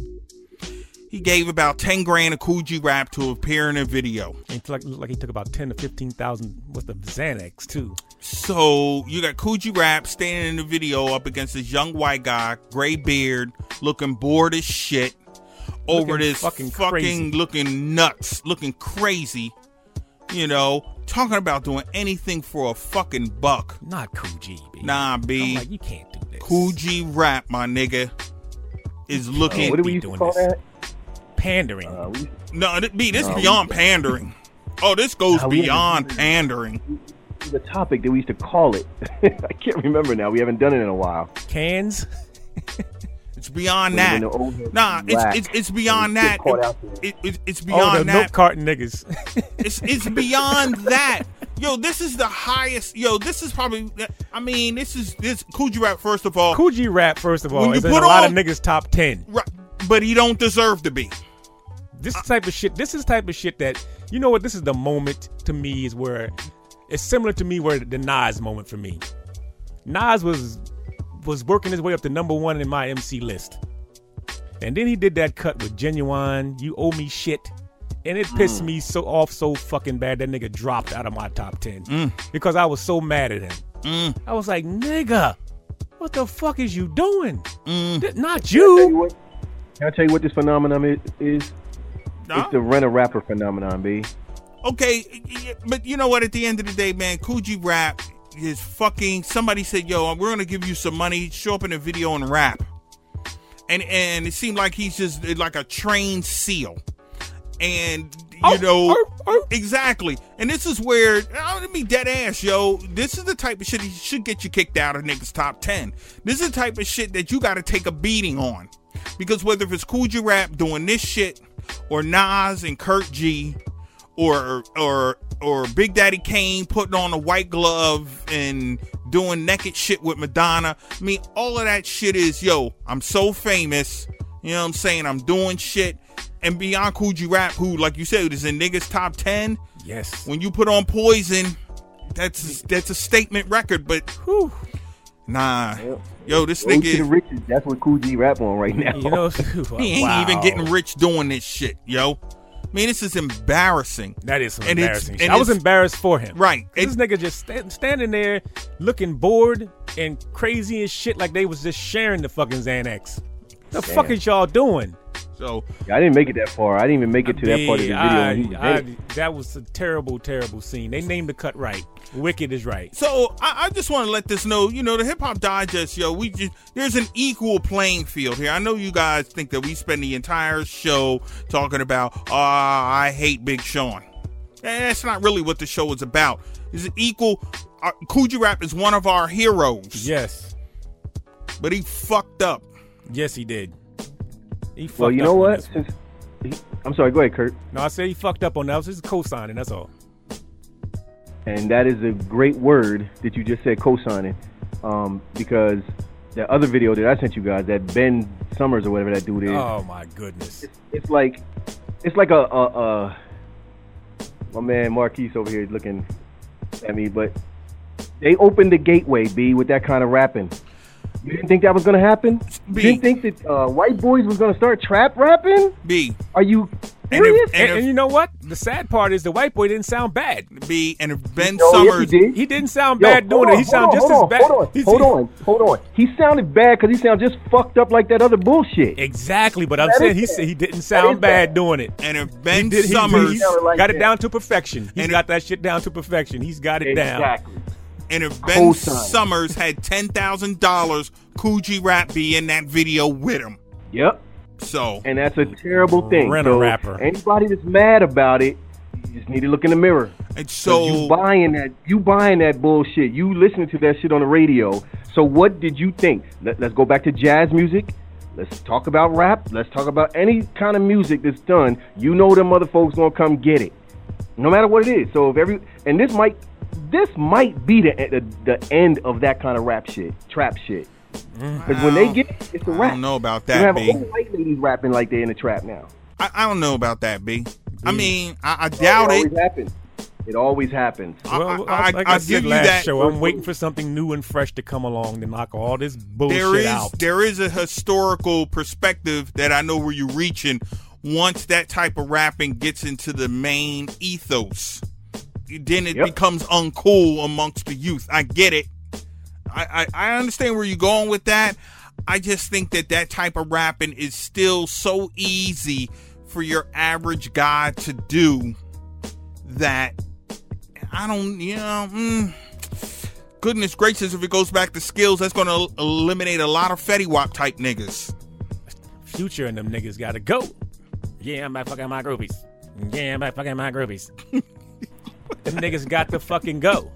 He gave about 10 grand to Kool G Rap to appear in a video. It looked like he took about 10 to 15,000 worth of Xanax, too. So, you got Kool G Rap standing in the video up against this young white guy, gray beard, looking bored as shit, over this fucking looking nuts, looking crazy, you know, talking about doing anything for a fucking $1. Not Kool G, B. Nah, B. I'm like, you can't do this. Kool G Rap, my nigga, is looking... What do we used to call that? Pandering. No, B, this is beyond pandering. Oh, this goes beyond pandering. The topic that we used to call it. I can't remember now. We haven't done it in a while. Cans? It's beyond that. Nah, it's beyond that. It's beyond that. Milk carton niggas. It's beyond that. Yo, this is the highest. Yo, this is probably. I mean, this Kool G Rap. First of all, Kool G Rap. First of all, is in a lot of niggas top 10. Right, but he don't deserve to be. This type of shit. This is type of shit that, you know what? This is the moment to me is where it's similar to me where the Nas moment for me. Nas was working his way up to #1 in my MC list, and then he did that cut with Genuine, You Owe Me Shit, and it pissed me so fucking bad that nigga dropped out of my top 10 because I was so mad at him. I was like, nigga, what the fuck is you doing? Not you. Can I tell you what this phenomenon is? No? It's the rent-a-rapper phenomenon, B. Okay, but you know what? At the end of the day, man, Kool G Rap is fucking. Somebody said, "Yo, we're gonna give you some money. Show up in a video and rap." And it seemed like he's just like a trained seal, and you know exactly. And this is where let me dead ass, yo. This is the type of shit he should get you kicked out of niggas' top 10. This is the type of shit that you got to take a beating on, because whether if it's Kool G Rap doing this shit, or Nas and Kurt G, or Big Daddy Kane putting on a white glove and doing naked shit with Madonna. I mean, all of that shit is, yo, I'm so famous. You know what I'm saying? I'm doing shit. And beyond Kool G Rap, who, like you said, is in niggas top 10. Yes. When you put on Poison, that's a statement record. But whew, nah, yo, this nigga to the riches. That's what Kool G Rap on right now. You know, he ain't even getting rich doing this shit, yo. I mean, this is embarrassing. That is some embarrassing shit. I was embarrassed for him. Right. This nigga just standing there looking bored and crazy and shit like they was just sharing the fucking Xanax. The fuck is y'all doing? So I didn't make it that far. I didn't even make it to that part of the video. when he was in it. That was a terrible, terrible scene. They named the cut right. Wicked is right. So I just want to let this know, the Hip Hop Digest, there's an equal playing field here. I know you guys think that we spend the entire show talking about, I hate Big Sean. And that's not really what the show is about. Is it equal? Kool G Rap is one of our heroes. Yes. But he fucked up. Yes, he did. He fucked Well, you up know on what? this one. I'm sorry. Go ahead, Kurt. No, I said he fucked up on that. This is co-signing. That's all. And that is a great word that you just said, co-signing, because that other video that I sent you guys, that Ben Summers or whatever that dude is. Oh my goodness. It's like a my man Marquise over here is looking at me, but they opened the gateway, B, with that kind of rapping. You didn't think that was going to happen? B. You didn't think that white boys was going to start trap rapping? B. Are you serious? And you know what? The sad part is the white boy didn't sound bad. B. And if Ben No, yes, Summers, he did. He didn't sound bad doing it. He sounded just as bad. Hold on. He sounded bad because he sounded just fucked up like that other bullshit. Exactly, but I'm That saying is he didn't sound bad doing it. and if Ben He Summers, sounded like got it that. down to perfection. He's And got that shit down to perfection. He's got it down. Exactly. and if Ben Co-sign. Summers had $10,000, Kool G Rap be in that video with him. Yep. So And that's a terrible thing. Rent a So rapper. anybody that's mad about it, you just need to look in the mirror. and 'Cause so you buying that bullshit. You listening to that shit on the radio. So what did you think? Let's go back to jazz music. Let's talk about rap. Let's talk about any kind of music that's done. You know them other folks gonna come get it, no matter what it is. So if this might be the end of that kind of rap shit, trap shit. Because when they get it, it's a I rap. don't know about You that, have B. all white ladies rapping like they're in the trap now. I don't know about that, B. I mean, I doubt It it. always happens. It always happens. Well, I like I give said you last that. show, I'm waiting for something new and fresh to come along to knock all this bullshit out. There is a historical perspective that I know where you're reaching. Once that type of rapping gets into the main ethos, then it becomes uncool amongst the youth. I get it. I understand where you're going with that. I just think that type of rapping is still so easy for your average guy to do that I don't, goodness gracious, if it goes back to skills, that's going to eliminate a lot of Fetty Wap type niggas. Future and them niggas gotta go. Yeah, I'm back fucking my groupies. Yeah, I'm back fucking my groupies. Them niggas got to fucking go.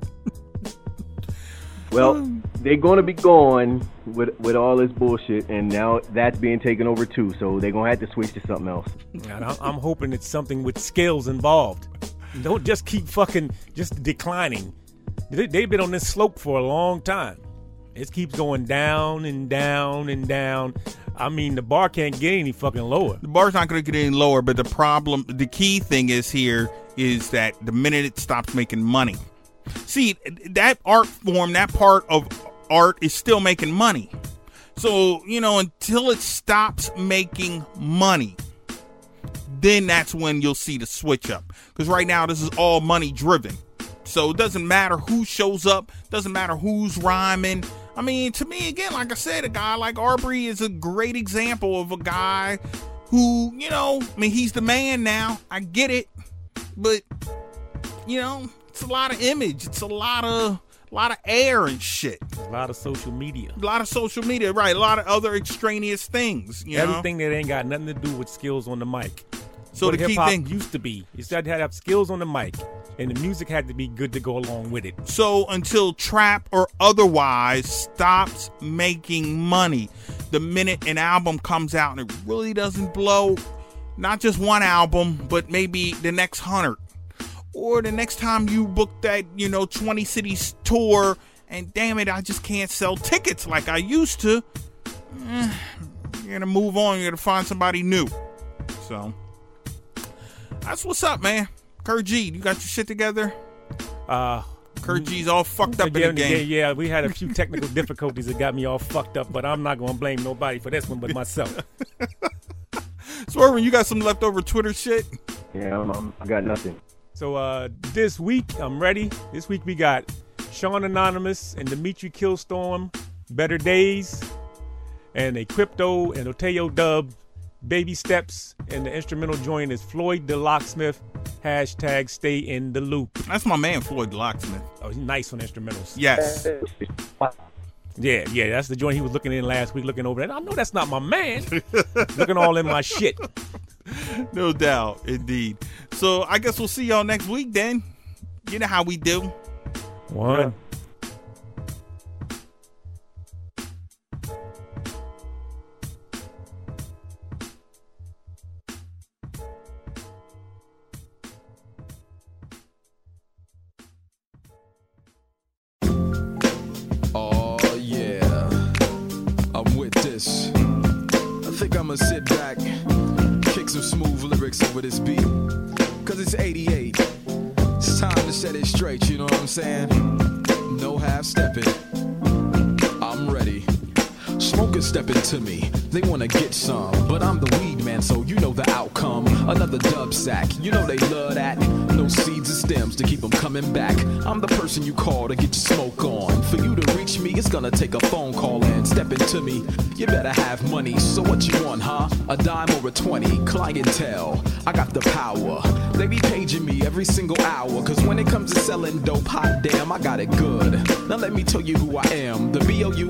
Well, they're going to be gone with all this bullshit, and now that's being taken over too. So they're going to have to switch to something else. And I'm hoping it's something with skills involved. Don't just keep fucking just declining. They've been on this slope for a long time. It keeps going down and down and down. I mean, the bar can't get any fucking lower. The bar's not going to get any lower, but the key thing is that the minute it stops making money. See, that art form, that part of art is still making money. So, until it stops making money, then that's when you'll see the switch up. Because right now, this is all money driven. So it doesn't matter who shows up, doesn't matter who's rhyming. I mean, to me, again, like I said, a guy like Arbery is a great example of a guy who, he's the man now. I get it. But, it's a lot of image. It's a lot of air and shit. A lot of social media. Right. A lot of other extraneous things. Everything that ain't got nothing to do with skills on the mic. So what the key hip-hop thing used to be, you said had to have skills on the mic, and the music had to be good to go along with it. So until trap or otherwise stops making money, the minute an album comes out and it really doesn't blow, not just one album, but maybe the next 100. Or the next time you book that, 20 cities tour, and damn it, I just can't sell tickets like I used to. You're going to move on. You're going to find somebody new. So that's what's up, man. Kurt G, you got your shit together? Kurt G's all fucked up in the game. Yeah, we had a few technical difficulties that got me all fucked up, but I'm not going to blame nobody for this one but myself. Swervin', you got some leftover Twitter shit? Yeah, I got nothing. So this week, I'm ready. This week we got Sean Anonymous and Dimitri Killstorm, Better Days, and a Crypto and Oteo Dub Baby Steps, and the instrumental joint is Floyd the Locksmith, hashtag stay in the loop. That's my man, Floyd the Locksmith. Oh, he's nice on instrumentals. Yes. Yeah, that's the joint he was looking in last week, looking over that. I know that's not my man. Looking all in my shit. No doubt, indeed. So I guess we'll see y'all next week then. You know how we do. One. Oh yeah, I'm with this. I think I'ma sit back, kick some smooth lyrics over this beat. Cause it's 88. It's time to set it straight, you know what I'm saying? No half stepping. I'm ready. Smokers stepping to me, they wanna get some, but I'm the weed man, so you know the outcome. Another dub sack, you know they love that. No seeds or stems to keep them coming back. I'm the person you call to get your smoke on. For you to reach me, it's gonna take a phone call and stepping to me. You better have money, so what you want, huh? A dime or a 20, clientele, I got the power. They be paging me every single hour, cause when it comes to selling dope, hot damn, I got it good. Now let me tell you who I am, the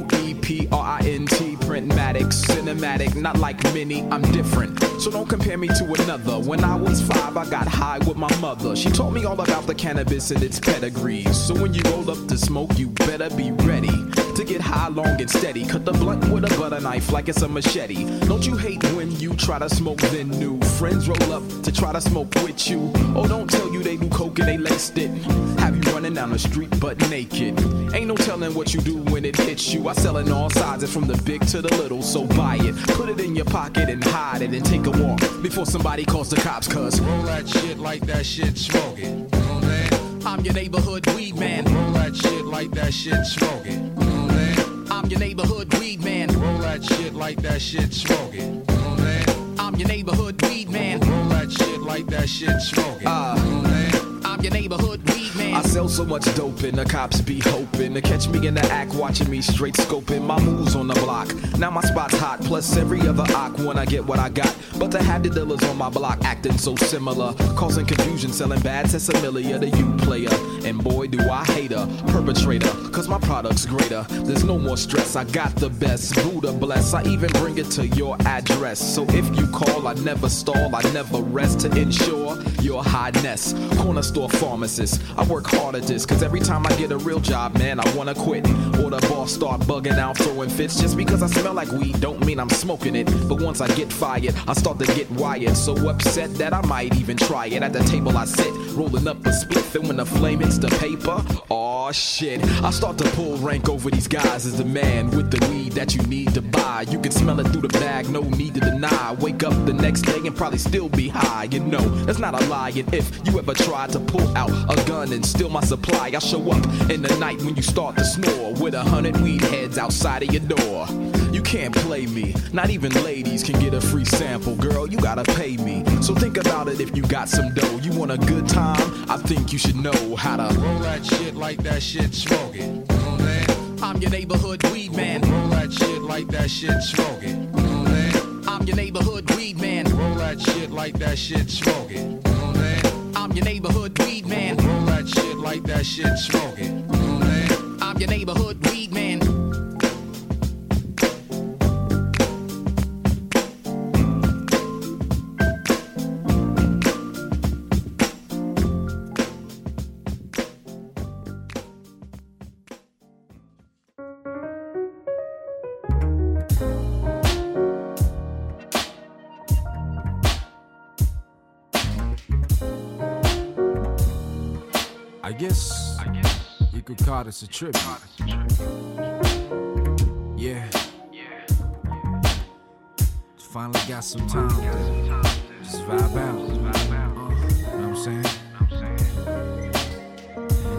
BOUEPRINT, Printmatic, cinematic, not like many, I'm different. So don't compare me to another. When I was 5, I got high with my mother. She taught me all about the cannabis and its pedigree. So when you roll up to smoke, you better be ready to get high, long, and steady. Cut the blunt with a butter knife like it's a machete. Don't you hate when you try to smoke then new friends roll up to try to smoke with you? Oh, don't tell you they do coke and they laced it. Have you running down the street butt naked? Ain't no telling what you do when it hits you. I sell in all sizes from the big to the little, so buy it. Put it in your pocket and hide it and take a walk before somebody calls the cops, cause roll that shit like that shit, smoke it. You know what I'm saying? I'm your neighborhood weed man. Roll that shit like that shit, smoke it. You know what I'm saying? I'm your neighborhood weed man. Roll that shit like that shit, smoke it. You know what I'm saying? I'm your neighborhood weed man. Roll that shit like that shit, smoke it. You know what I'm saying? I'm your neighborhood weed man. I sell so much dope and the cops be hoping to catch me in the act, watching me straight scoping my moves on the block. Now my spot's hot, plus every other ock when I get what I got. But to have the dealers on my block acting so similar, causing confusion, selling bad sesamilia to you player. And boy do I hate a perpetrator, cause my product's greater. There's no more stress, I got the best. Buddha bless, I even bring it to your address. So if you call, I never stall, I never rest to ensure your highness. Corner store pharmacist, I work hard at this, cause every time I get a real job, man, I wanna quit. Or the boss start bugging out, throwing fits. Just because I smell like weed don't mean I'm smoking it. But once I get fired, I start to get wired. So upset that I might even try it. At the table I sit, rolling up a spliff, and when the flame hits the paper, aw shit, I start to pull rank over these guys as the man with the weed that you need to buy. You can smell it through the bag, no need to deny. Wake up the next day and probably still be high. You know, that's not a lie. And if you ever try to pull out a gun and steal my supply, I show up in the night when you start to snore with 100 weed heads outside of your door. You can't play me, not even ladies can get a free sample. Girl, you gotta pay me, so think about it if you got some dough. You want a good time? I think you should know how to roll that shit like that shit, smoke it. You know what I'm saying? I'm your neighborhood weed man. Roll that shit like that shit, smoke it. You know what I'm saying? I'm your neighborhood weed man. Roll that shit like that shit, smoke it. You know what I'm saying? I'm your neighborhood weed man. Roll that shit like that shit, smoke it. You know what I'm saying? I'm your neighborhood weed man. I guess you could call this a trip. Yeah. Finally got some time to just vibe out. You know what I'm saying?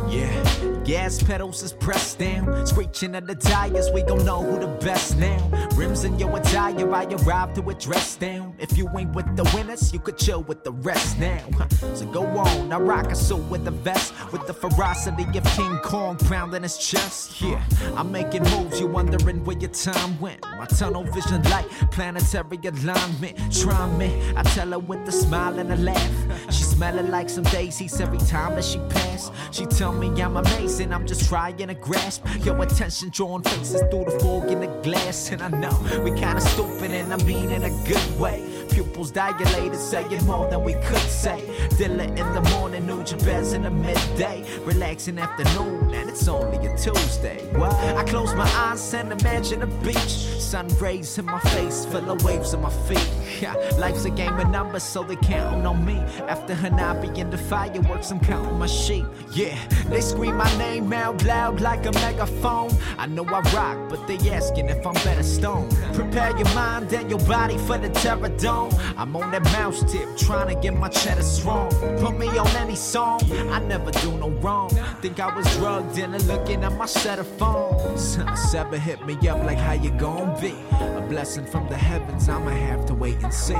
Yeah, gas pedals is pressed down. Screeching at the tires, we gon' know who the best now. Rims in your attire, I arrive to address down. If you ain't with the winners, you could chill with the rest now. So go on, I rock a suit with a vest, with the ferocity of King Kong pounding his chest. Yeah, I'm making moves, you wondering where your time went. My tunnel vision light, planetary alignment. Try me, I tell her with a smile and a laugh. She smelling like some daisies every time that she pass. She tell me I'm amazing, I'm just trying to grasp your attention, drawing faces through the fog in the glass. And I know we kinda stupid and I mean in a good way. Pupils dilated, saying more than we could say. Dilla in the morning, New Jabez in the midday. Relaxing afternoon, and it's only a Tuesday. What? I close my eyes and imagine a beach. Sun rays in my face, feel the waves on my feet. Life's a game of numbers, so they counting on me. After Hanabi and the fireworks, I'm counting my sheep. Yeah, they scream my name out loud like a megaphone. I know I rock, but they asking if I'm better stone. Prepare your mind and your body for the terror dome. I'm on that mouse tip, trying to get my cheddar strong. Put me on any song, I never do no wrong. Think I was drugged in and looking at my set of phones. Seven hit me up like how you gon' be. A blessing from the heavens, I'ma have to wait and see.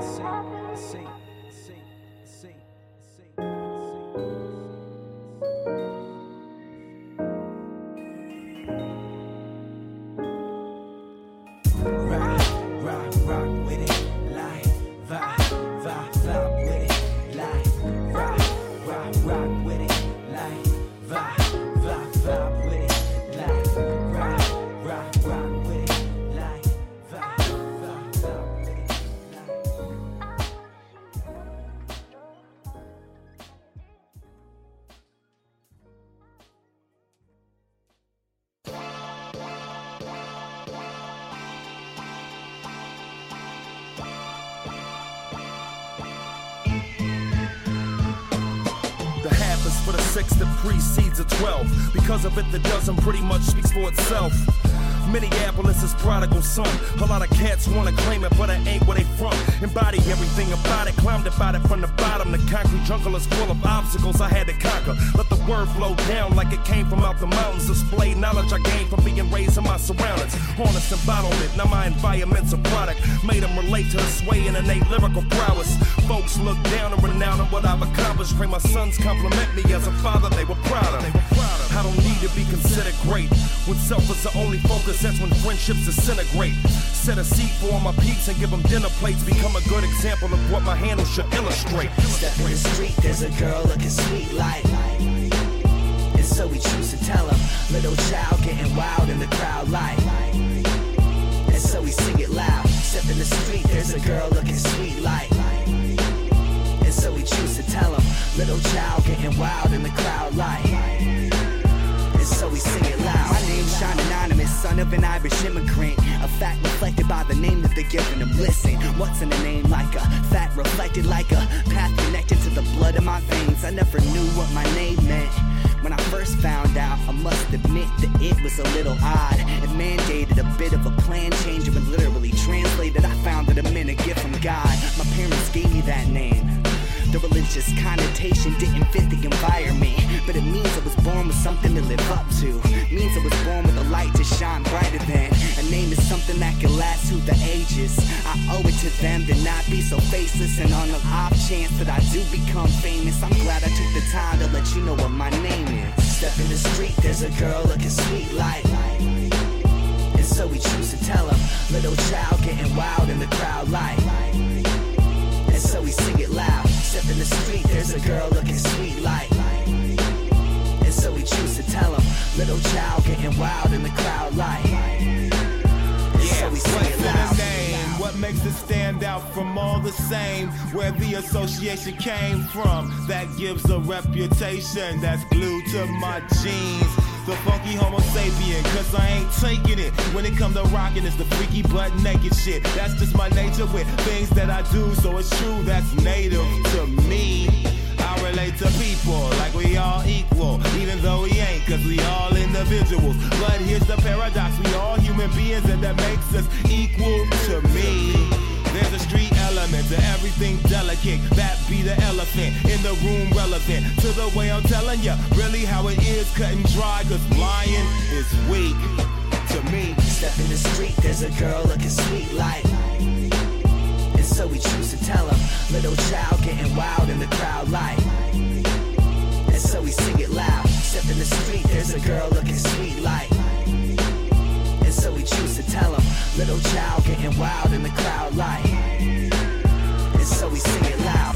For the 6 that precedes a 12. Because of it, the dozen pretty much speaks for itself. Minneapolis is prodigal son. A lot of cats wanna claim it, but it ain't where they from. Embody everything about it, climbed about it from the bottom. The concrete jungle is full of obstacles I had to conquer. Let the word flow down like it came from out the mountains. Display knowledge I gained from being raised in my surroundings. Honest embottlement, now my environment's a product. Made them relate to the sway and innate lyrical prowess. Folks look down and renown on what I've accomplished. Pray my sons compliment me as a father they were proud of. I don't need to be considered great. When self is the only focus, that's when friendships disintegrate. Set a seat for all my peeps and give them dinner plates. Become a good example of what my handle should illustrate. Step in the street, there's a girl looking sweet like. And so we choose to tell them. Little child getting wild in the crowd like. And so we sing it loud. Step in the street, there's a girl looking sweet like. And so we choose to tell them. Little child getting wild in the crowd like. So we sing it loud. My name's Sean Anonymous, son of an Irish immigrant. A fact reflected by the name that they're giving him. Listen, what's in a name like a fact reflected like a path connected to the blood in my veins? I never knew what my name meant. When I first found out, I must admit that it was a little odd. It mandated a bit of a plan change. It was literally translated. I found that it meant a gift from God. My parents gave me that name. The religious connotation didn't fit the environment, but it means I was born with something to live up to. It means I was born with a light to shine brighter than. A name is something that can last through the ages. I owe it to them to not be so faceless, and on the off chance that I do become famous, I'm glad I took the time to let you know what my name is. Step in the street, there's a girl looking sweet like. And so we choose to tell them. Little child getting wild in the crowd like. And so we sing it loud. Step in the street, there's a girl looking sweet like. And so we choose to tell them. Little child getting wild in the crowd like. And so we sing it loud. What makes it stand out from all the same? Where the association came from, that gives a reputation that's glued to my genes. The funky homo sapien, cause I ain't taking it. When it come to rockin', it's the freaky butt naked shit. That's just my nature with things that I do, so it's true, that's native to me. I relate to people like we all equal, even though we ain't, cause we all individuals. But here's the paradox, we all human beings, and that makes us equal to me. There's a street element to everything delicate. That be the elephant in the room, relevant to the way I'm telling ya really how it is, cut and dry, cause lying is weak to to me. Step in the street, there's a girl looking sweet like. And so we choose to tell him, little child getting wild in the crowd like. And so we sing it loud. Step in the street, there's a girl looking sweet like. And so we choose to tell him, little child getting wild in the crowd like. And so we sing it loud.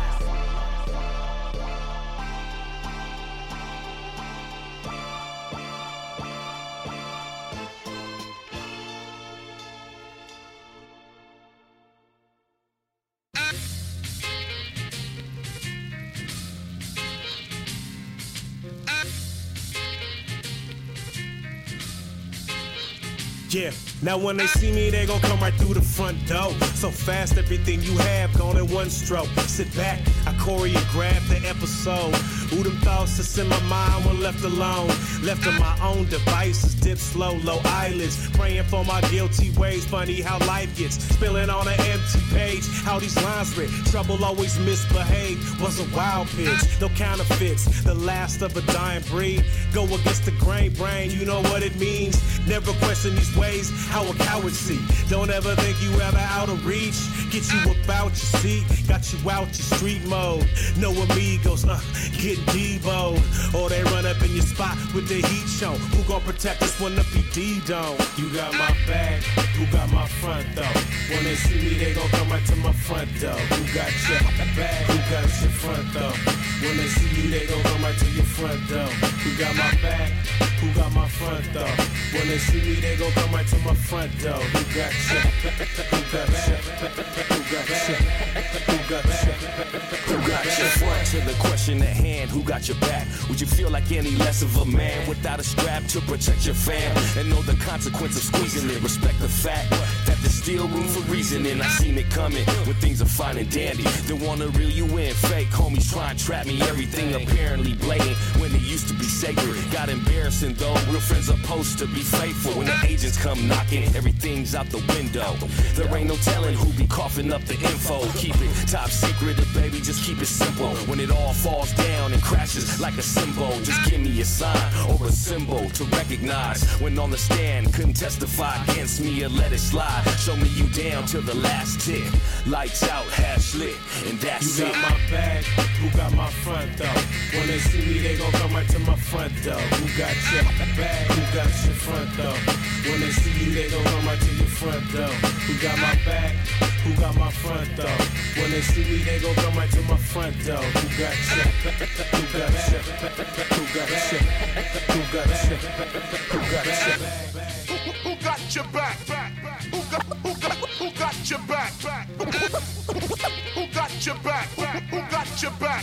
Yeah, now when they see me, they gon' come right through the front door. So fast, everything you have gone in one stroke. Sit back, I choreograph the episode. Who them thoughts that's in my mind when left alone? Left on my own devices, dip slow, low eyelids. Praying for my guilty ways, funny how life gets. Spilling on an empty page, how these lines read. Trouble always misbehaved, was a wild pitch. No counterfeits, the last of a dying breed. Go against the grain brain, you know what it means. Never question these ways, how a coward see. Don't ever think you ever out of reach. Get you about your seat, got you out your street mode. No amigos, get deboed. Or they run up in your spot with the heat show. Who gon' protect us when the PD don't? You got my back, who got my front though? When they see me, they gon' come right to my front door. Who got your back, who got your front though? When they see you, they gon' come right to your front door. Who got my back, who got my front though? When they see me, they gon' come right to my front door. Who got your, who got your, who got your, who got your, who got your front? To the question at hand, who got your back? Would you feel like any less of a man without a strap to protect your fam? And know the consequence of squeezing it. Respect the fact that there's still room for reasoning. I seen it coming when things are fine and dandy. They wanna reel you in, fake homies try and trap me. Everything apparently blatant when it used to be sacred. Got embarrassing though, real friends are supposed to be faithful. When the agents come knocking, everything's out the window. There ain't no telling who be coughing up the info. Keep it top secret, baby, just keep it simple. When it all falls down and crashes like a cymbal, just give me a sign or a symbol to recognize. When on the stand, couldn't testify against me or let it slide. Show me you down till the last tick. Lights out, hash lit, and that's it. You got my back, who got my front though? When they see me, they gon' come right to my front door. Who got your back, who got your front though? When they see you, they gon' come right to your front door. Who got my back, who got my front though? When they see me, they gon' come right to my front door. Who got your, who got your, who got your, who got your, who got your, who got your back? Who got your back? Who got your back? Who got your back?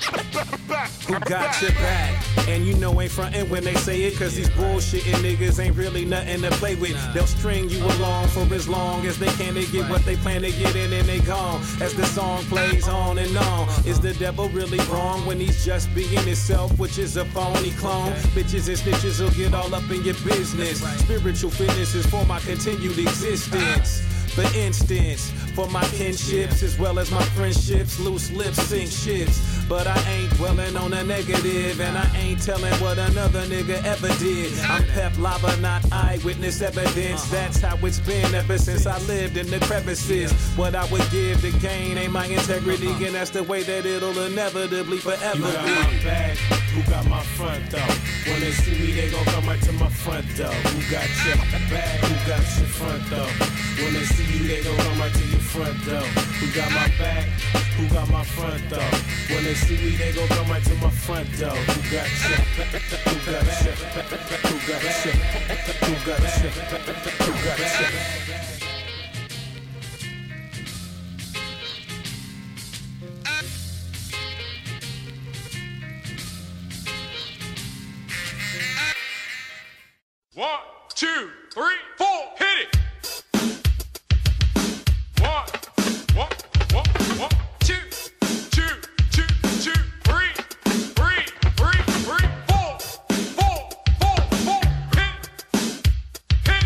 Who got your back? And you know ain't frontin' when they say it, cause these bullshitting niggas ain't really nothing to play with. They'll string you along for as long as they can to get what they plan to get in, and they gone. As the song plays on and on, is the devil really wrong when he's just being himself, which is a phony clone? Bitches and snitches will get all up in your business. Spiritual fitness is for my continued existence. For instance, for my kinships as well as my friendships, loose lips sink ships. But I ain't dwelling on the negative, and I ain't telling what another nigga ever did. I'm pep lava, not eyewitness evidence. That's how it's been ever since I lived in the crevices. What I would give to gain ain't my integrity, and that's the way that it'll inevitably forever be. You got my back, who got my front though? When they see me, they gon' come right to my front door. Who got your back, who got your front though? When they see you, they gon' come right to your front door. Who got my back, who got my front though? When they see me, they gon' come right to my front door. Who got your, who got your, who got your, who got your, who got your? One, two, three, four, hit it! One, two, three, four, hit.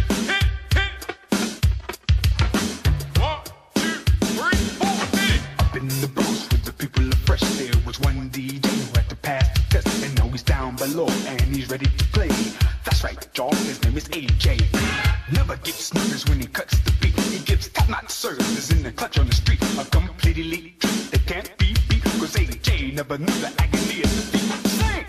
One, two, three, four, hit. Up in the Bronx with the people of Fresh, there was one DJ who had to pass the test, and now he's down below and he's ready to play. That's right, y'all, his name is AJ. gets nervous when he cuts the beat. He gives top-notch service in the clutch on the street. A complete elite treat that can't be beat. Cause AJ never knew the agony of the beat. Sing!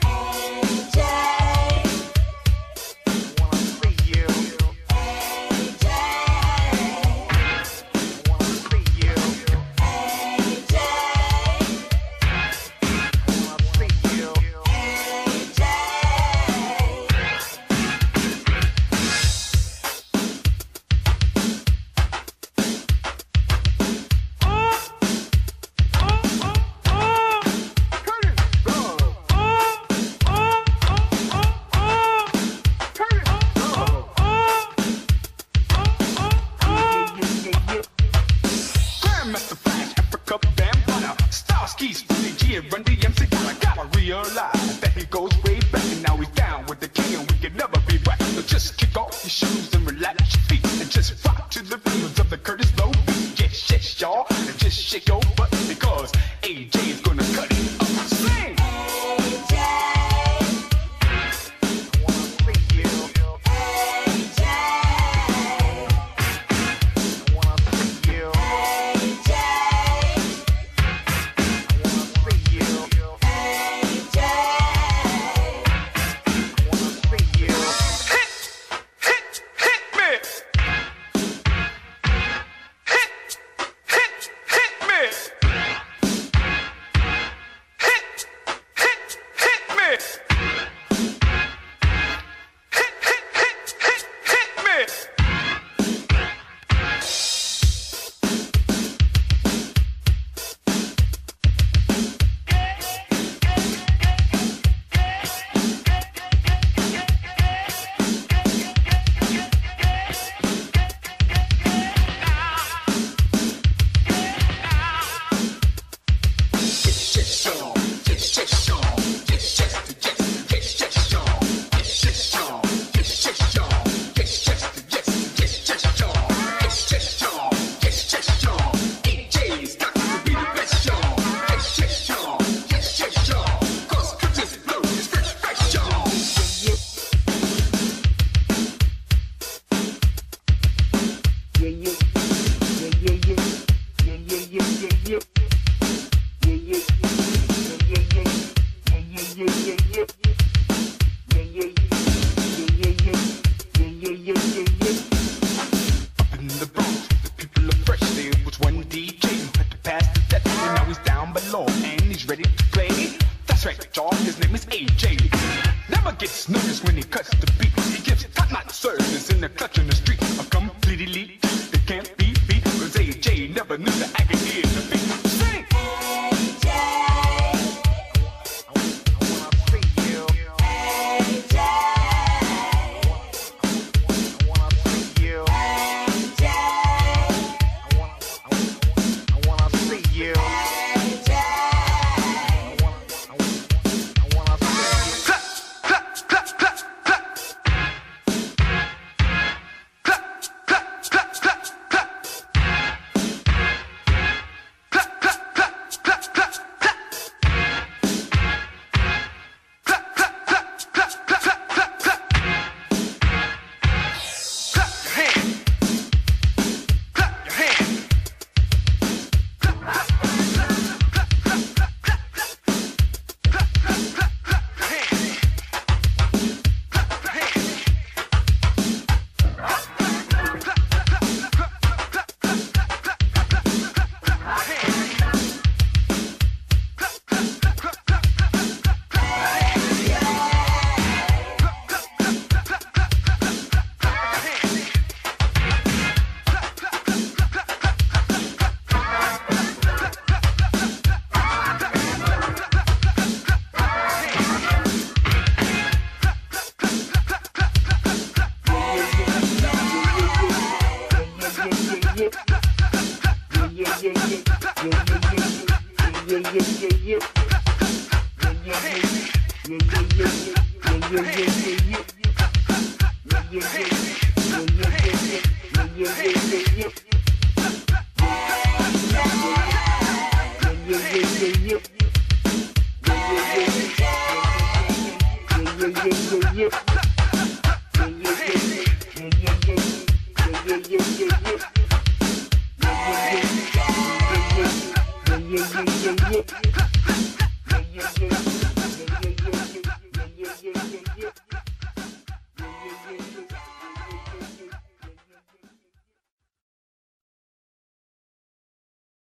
yeah.